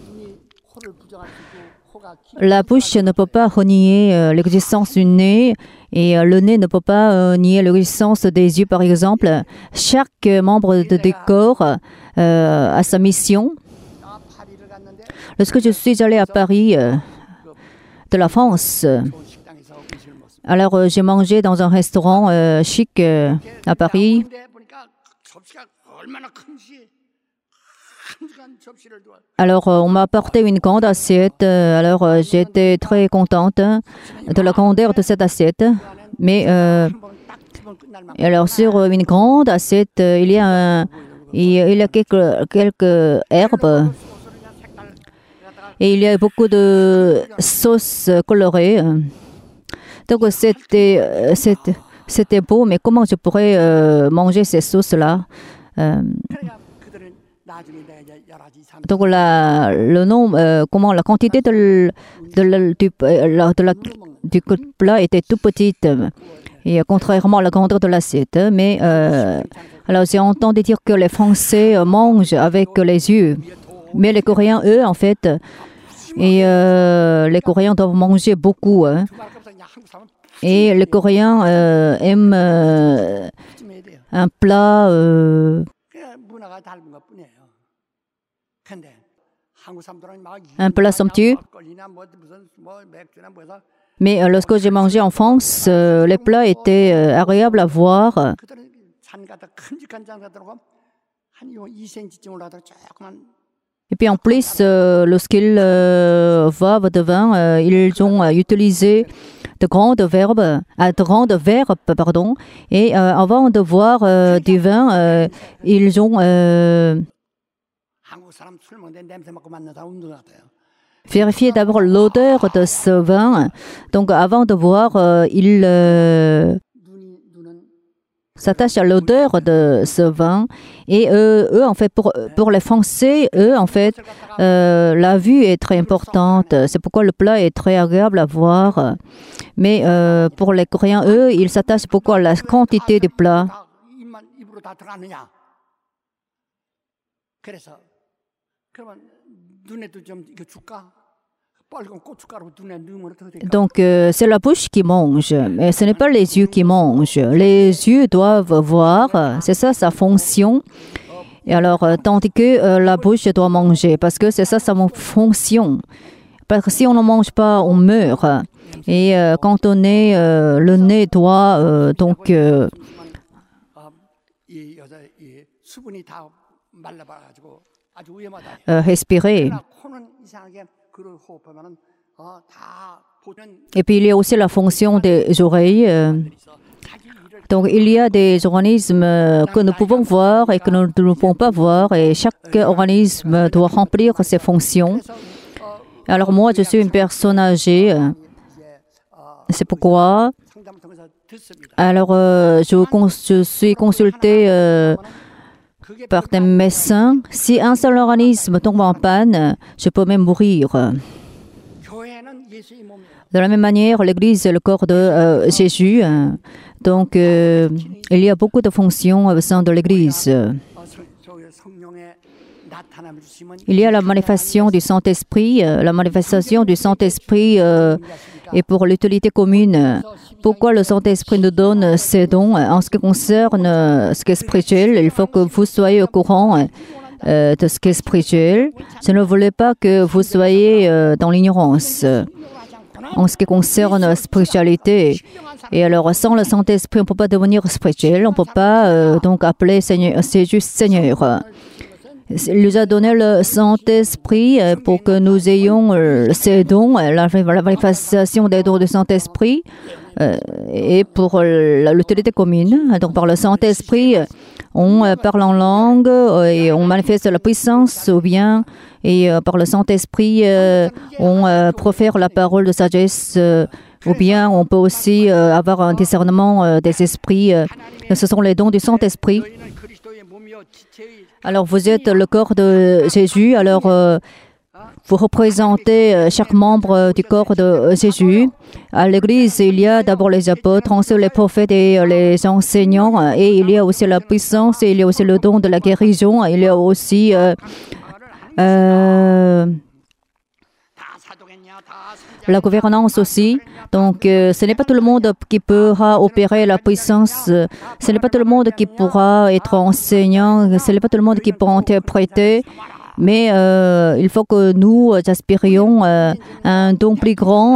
la bouche ne peut pas renier euh, l'existence du nez et euh, le nez ne peut pas euh, nier l'existence des yeux, par exemple. Chaque membre de décor euh, a sa mission. Lorsque je suis allée à Paris, euh, de la France. Alors, euh, j'ai mangé dans un restaurant euh, chic euh, à Paris. Alors, euh, on m'a apporté une grande assiette. Alors, euh, j'étais très contente de la grandeur de cette assiette. Mais, euh, alors, sur une grande assiette, euh, il y a, un, il y a quelques, quelques herbes. Et il y a beaucoup de sauces colorées. Donc c'était, c'était, c'était beau, mais comment je pourrais euh, manger ces sauces-là? euh, Donc la, le nom, euh, comment la quantité de, de, de, du, de la, du plat était tout petite, et contrairement à la grandeur de l'assiette. Mais euh, alors j'ai entendu dire que les Français mangent avec les yeux. Mais les Coréens, eux, en fait, et euh, les Coréens doivent manger beaucoup. Hein. Et les Coréens euh, aiment euh, un plat euh, un plat somptueux. Mais euh, lorsque j'ai mangé en France, euh, les plats étaient euh, agréables à voir. Et puis en plus, euh, lorsqu'ils euh, boivent de vin, euh, ils ont euh, utilisé de grandes verbes, euh, de grandes verbes, pardon. Et euh, avant de boire euh, du vin, euh, ils ont euh, vérifié d'abord l'odeur de ce vin. Donc avant de boire, euh, ils euh, s'attachent à l'odeur de ce vin. Et eux, eux en fait, pour, pour les Français, eux, en fait, euh, la vue est très importante. C'est pourquoi le plat est très agréable à voir. Mais euh, pour les Coréens, eux, ils s'attachent beaucoup à la quantité du plat. Donc, euh, c'est la bouche qui mange, mais ce n'est pas les yeux qui mangent. Les yeux doivent voir, c'est ça sa fonction. Et alors, euh, tandis que euh, la bouche doit manger, parce que c'est ça sa fonction. Parce que si on ne mange pas, on meurt. Et euh, quand on est, euh, le nez doit euh, donc euh, euh, respirer. Et puis il y a aussi la fonction des oreilles. Euh, Donc, il y a des organismes que nous pouvons voir et que nous ne pouvons pas voir, et chaque organisme doit remplir ses fonctions. Alors, moi, je suis une personne âgée. C'est pourquoi, alors, euh, je, je suis consultée euh, par des médecins. Si un seul organisme tombe en panne, je peux même mourir. De la même manière, l'Église est le corps de euh, Jésus. Donc, euh, il y a beaucoup de fonctions au sein de l'Église. Il y a la manifestation du Saint-Esprit. La manifestation du Saint-Esprit euh, est pour l'utilité commune. Pourquoi le Saint-Esprit nous donne ces dons? En ce qui concerne ce qui est spirituel, il faut que vous soyez au courant euh, de ce qui est spirituel. Je ne voulais pas que vous soyez euh, dans l'ignorance en ce qui concerne la spiritualité. Et alors, sans le Saint-Esprit, on ne peut pas devenir spirituel. On ne peut pas euh, donc appeler Seigneur, c'est juste Seigneur. Il nous a donné le Saint-Esprit pour que nous ayons euh, ces dons, la, la manifestation des dons du Saint-Esprit euh, et pour euh, l'utilité commune. Donc, par le Saint-Esprit, on euh, parle en langue euh, et on manifeste la puissance, ou bien et euh, par le Saint-Esprit, euh, on euh, profère la parole de sagesse, euh, ou bien on peut aussi euh, avoir un discernement euh, des esprits. Euh, ce sont les dons du Saint-Esprit. Alors, vous êtes le corps de Jésus. Alors, euh, vous représentez euh, chaque membre euh, du corps de Jésus. À l'Église, il y a d'abord les apôtres, ensuite les prophètes et euh, les enseignants. Et il y a aussi la puissance, et il y a aussi le don de la guérison. Il y a aussi... Euh, euh, la gouvernance aussi. Donc, euh, ce n'est pas tout le monde qui pourra opérer la puissance. Ce n'est pas tout le monde qui pourra être enseignant. Ce n'est pas tout le monde qui pourra interpréter. Mais euh, il faut que nous aspirions euh, à un don plus grand.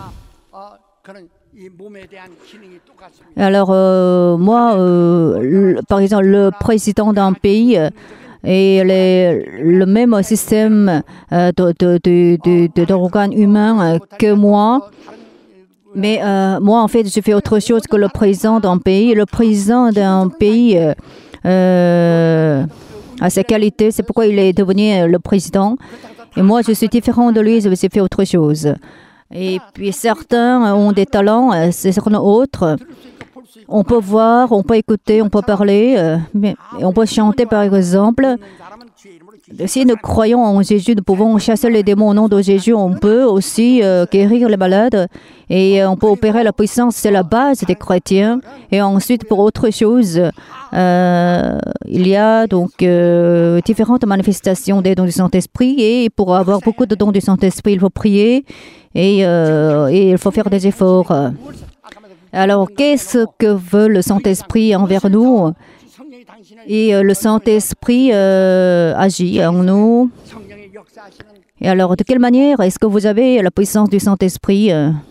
Alors, euh, moi, euh, le, par exemple, le président d'un pays... et les, le même système euh, de, de, de, de, de, d'organes humains que moi. Mais euh, moi, en fait, je fais autre chose que le président d'un pays. Le président d'un pays euh, a ses qualités, c'est pourquoi il est devenu le président. Et moi, je suis différent de lui, je fais autre chose. Et puis, certains ont des talents, certains autres. On peut voir, on peut écouter, on peut parler, euh, mais on peut chanter par exemple. Si nous croyons en Jésus, nous pouvons chasser les démons au nom de Jésus. On peut aussi euh, guérir les malades et on peut opérer la puissance. C'est la base des chrétiens. Et ensuite, pour autre chose, euh, il y a donc euh, différentes manifestations des dons du Saint-Esprit. Et pour avoir beaucoup de dons du Saint-Esprit, il faut prier et, euh, et il faut faire des efforts. Alors, qu'est-ce que veut le Saint-Esprit envers nous? Et euh, le Saint-Esprit euh, agit en nous. Et alors, de quelle manière est-ce que vous avez la puissance du Saint-Esprit?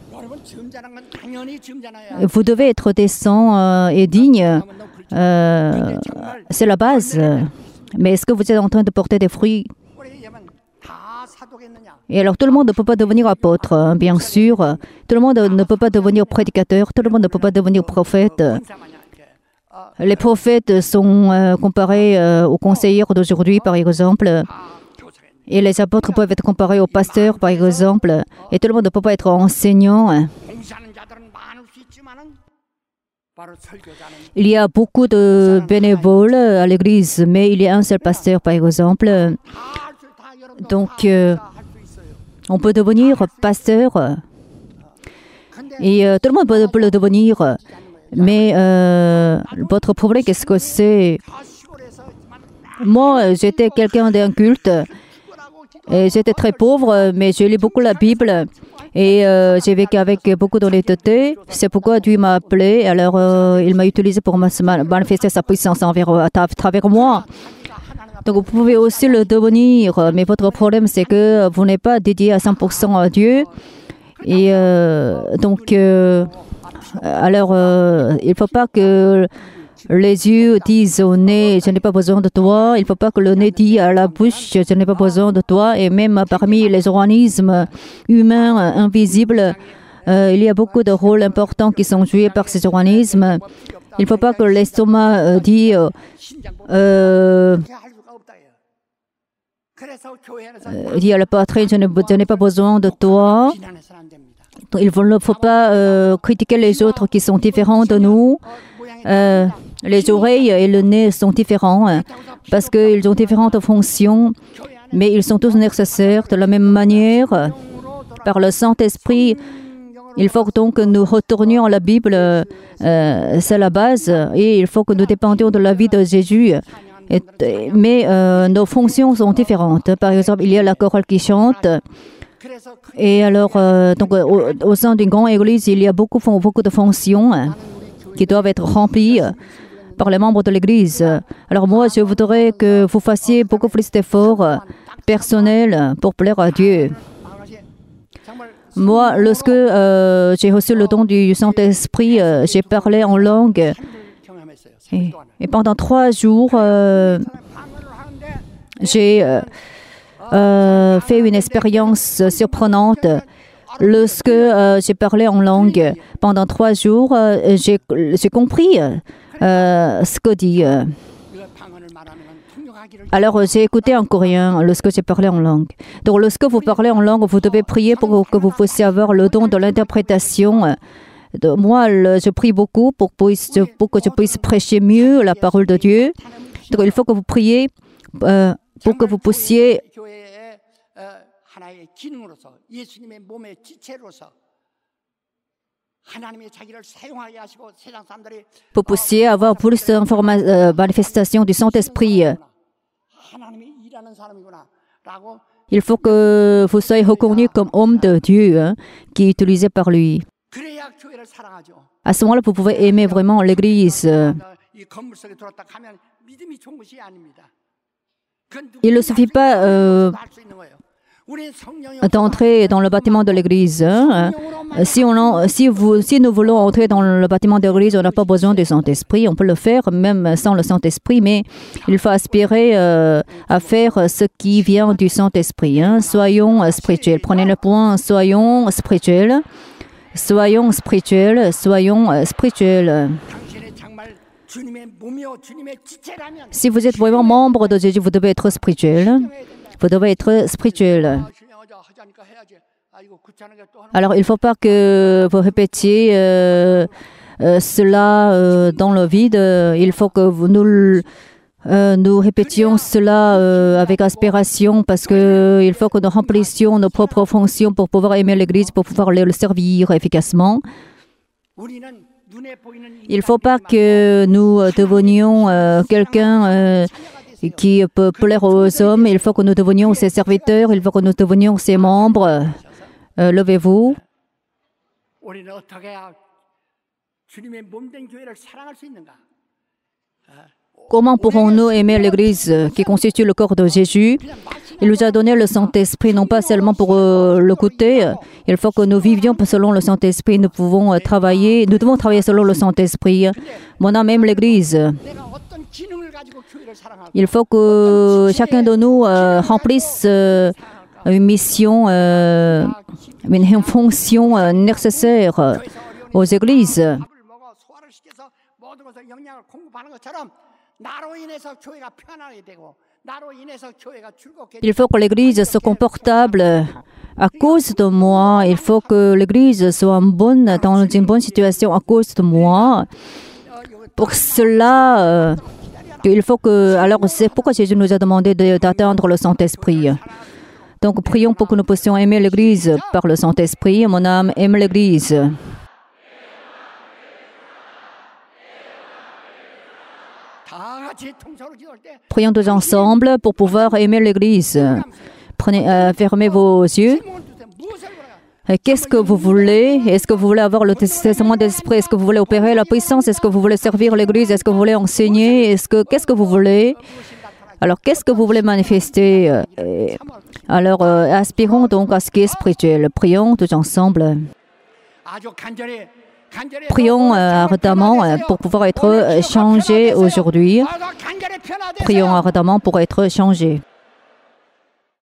Vous devez être décent euh, et digne. Euh, c'est la base. Mais est-ce que vous êtes en train de porter des fruits? Et alors, tout le monde ne peut pas devenir apôtre, hein, bien sûr. Tout le monde ne peut pas devenir prédicateur. Tout le monde ne peut pas devenir prophète. Les prophètes sont euh, comparés euh, aux conseillers d'aujourd'hui, par exemple. Et les apôtres peuvent être comparés aux pasteurs, par exemple. Et tout le monde ne peut pas être enseignant. Il y a beaucoup de bénévoles à l'église, mais il y a un seul pasteur, par exemple. Donc, euh, on peut devenir pasteur. Et euh, tout le monde peut, peut le devenir. Mais euh, votre problème, qu'est-ce que c'est? Moi, j'étais quelqu'un d'un culte. Et j'étais très pauvre, mais j'ai lu beaucoup la Bible. Et euh, j'ai vécu avec beaucoup d'honnêteté. C'est pourquoi Dieu m'a appelé. Alors, euh, il m'a utilisé pour manifester sa puissance envers, à travers moi. Donc, vous pouvez aussi le devenir. Mais votre problème, c'est que vous n'êtes pas dédié à cent pour cent à Dieu. Et euh, donc, euh, alors, euh, il ne faut pas que les yeux disent au nez, je n'ai pas besoin de toi. Il ne faut pas que le nez dise à la bouche, je n'ai pas besoin de toi. Et même parmi les organismes humains invisibles, euh, il y a beaucoup de rôles importants qui sont joués par ces organismes. Il ne faut pas que l'estomac euh, dise euh, euh, 그렇게 할 수가 없다 해요. 그래서 교회 안에서 euh, dit à la patrie, je n'ai je n'ai pas besoin de toi. 비난해서는 안 됩니다. Il ne faut pas euh, critiquer les autres qui sont différents de nous. Euh, les oreilles et le nez sont différents hein, parce qu'ils ont différentes fonctions, mais ils sont tous nécessaires de la même manière. Par le Saint-Esprit, il faut donc que nous retournions à la Bible, euh, c'est la base, et il faut que nous dépendions de la vie de Jésus. Et, mais euh, nos fonctions sont différentes. Par exemple, il y a la chorale qui chante. Et alors, euh, donc, au, au sein d'une grande église, il y a beaucoup, beaucoup de fonctions hein, qui doivent être remplies par les membres de l'église. Alors moi, je voudrais que vous fassiez beaucoup plus d'efforts personnels pour plaire à Dieu. Moi, lorsque euh, j'ai reçu le don du Saint-Esprit, euh, j'ai parlé en langue. Et, et pendant trois jours, euh, j'ai euh, euh, fait une expérience surprenante. Lorsque euh, j'ai parlé en langue pendant trois jours, euh, j'ai, j'ai compris euh, ce que dit. Euh. Alors, j'ai écouté en coréen lorsque j'ai parlé en langue. Donc, lorsque vous parlez en langue, vous devez prier pour que vous puissiez avoir le don de l'interprétation. De, moi, le, je prie beaucoup pour, pour, pour que je puisse prêcher mieux la parole de Dieu. Donc, il faut que vous priez euh, pour que vous puissiez pour puissiez avoir plus de euh, manifestations du Saint-Esprit. Il faut que vous soyez reconnus comme homme de Dieu hein, qui est utilisé par lui. À ce moment-là, vous pouvez aimer vraiment l'Église. Il ne suffit pas euh, d'entrer dans le bâtiment de l'Église. Hein. Si, on en, si, vous, si nous voulons entrer dans le bâtiment de l'Église, on n'a pas besoin du Saint-Esprit. On peut le faire même sans le Saint-Esprit, mais il faut aspirer euh, à faire ce qui vient du Saint-Esprit. Hein. Soyons spirituels. Prenez le point, soyons spirituels. Soyons spirituels, soyons spirituels. Si vous êtes vraiment membre de Jésus, vous devez être spirituel. Vous devez être spirituel. Alors, il ne faut pas que vous répétiez euh, euh, cela euh, dans le vide. Il faut que vous nous, euh, nous répétions cela euh, avec aspiration parce qu'il faut que nous remplissions nos propres fonctions pour pouvoir aimer l'Église, pour pouvoir le servir efficacement. Il ne faut pas que nous devenions euh, quelqu'un euh, qui peut plaire aux hommes. Il faut que nous devenions ses serviteurs. Il faut que nous devenions ses membres. Euh, levez-vous. Comment pourrons-nous aimer l'Église qui constitue le corps de Jésus? Il nous a donné le Saint-Esprit, non pas seulement pour euh, le goûter. Il faut que nous vivions selon le Saint-Esprit. Nous pouvons euh, travailler, nous devons travailler selon le Saint-Esprit. Mon âme aime l'Église. Il faut que chacun de nous euh, remplisse euh, une mission, euh, une fonction euh, nécessaire aux églises. Il faut que l'Église soit confortable à cause de moi. Il faut que l'Église soit bonne, dans une bonne situation à cause de moi. Pour cela, euh, il faut que... Alors, c'est pourquoi Jésus nous a demandé de, d'atteindre le Saint-Esprit. Donc, prions pour que nous puissions aimer l'Église par le Saint-Esprit. Mon âme aime l'Église. Prions tous ensemble pour pouvoir aimer l'Église. Prenez, euh, fermez vos yeux. Qu'est-ce que vous voulez? Est-ce que vous voulez avoir le testament d'esprit? Est-ce que vous voulez opérer la puissance? Est-ce que vous voulez servir l'Église? Est-ce que vous voulez enseigner? Est-ce que, qu'est-ce que vous voulez? Alors, qu'est-ce que vous voulez manifester? Alors, euh, aspirons donc à ce qui est spirituel. Prions tous ensemble. Prions euh, ardemment euh, pour pouvoir être changés aujourd'hui. Prions ardemment pour être changés.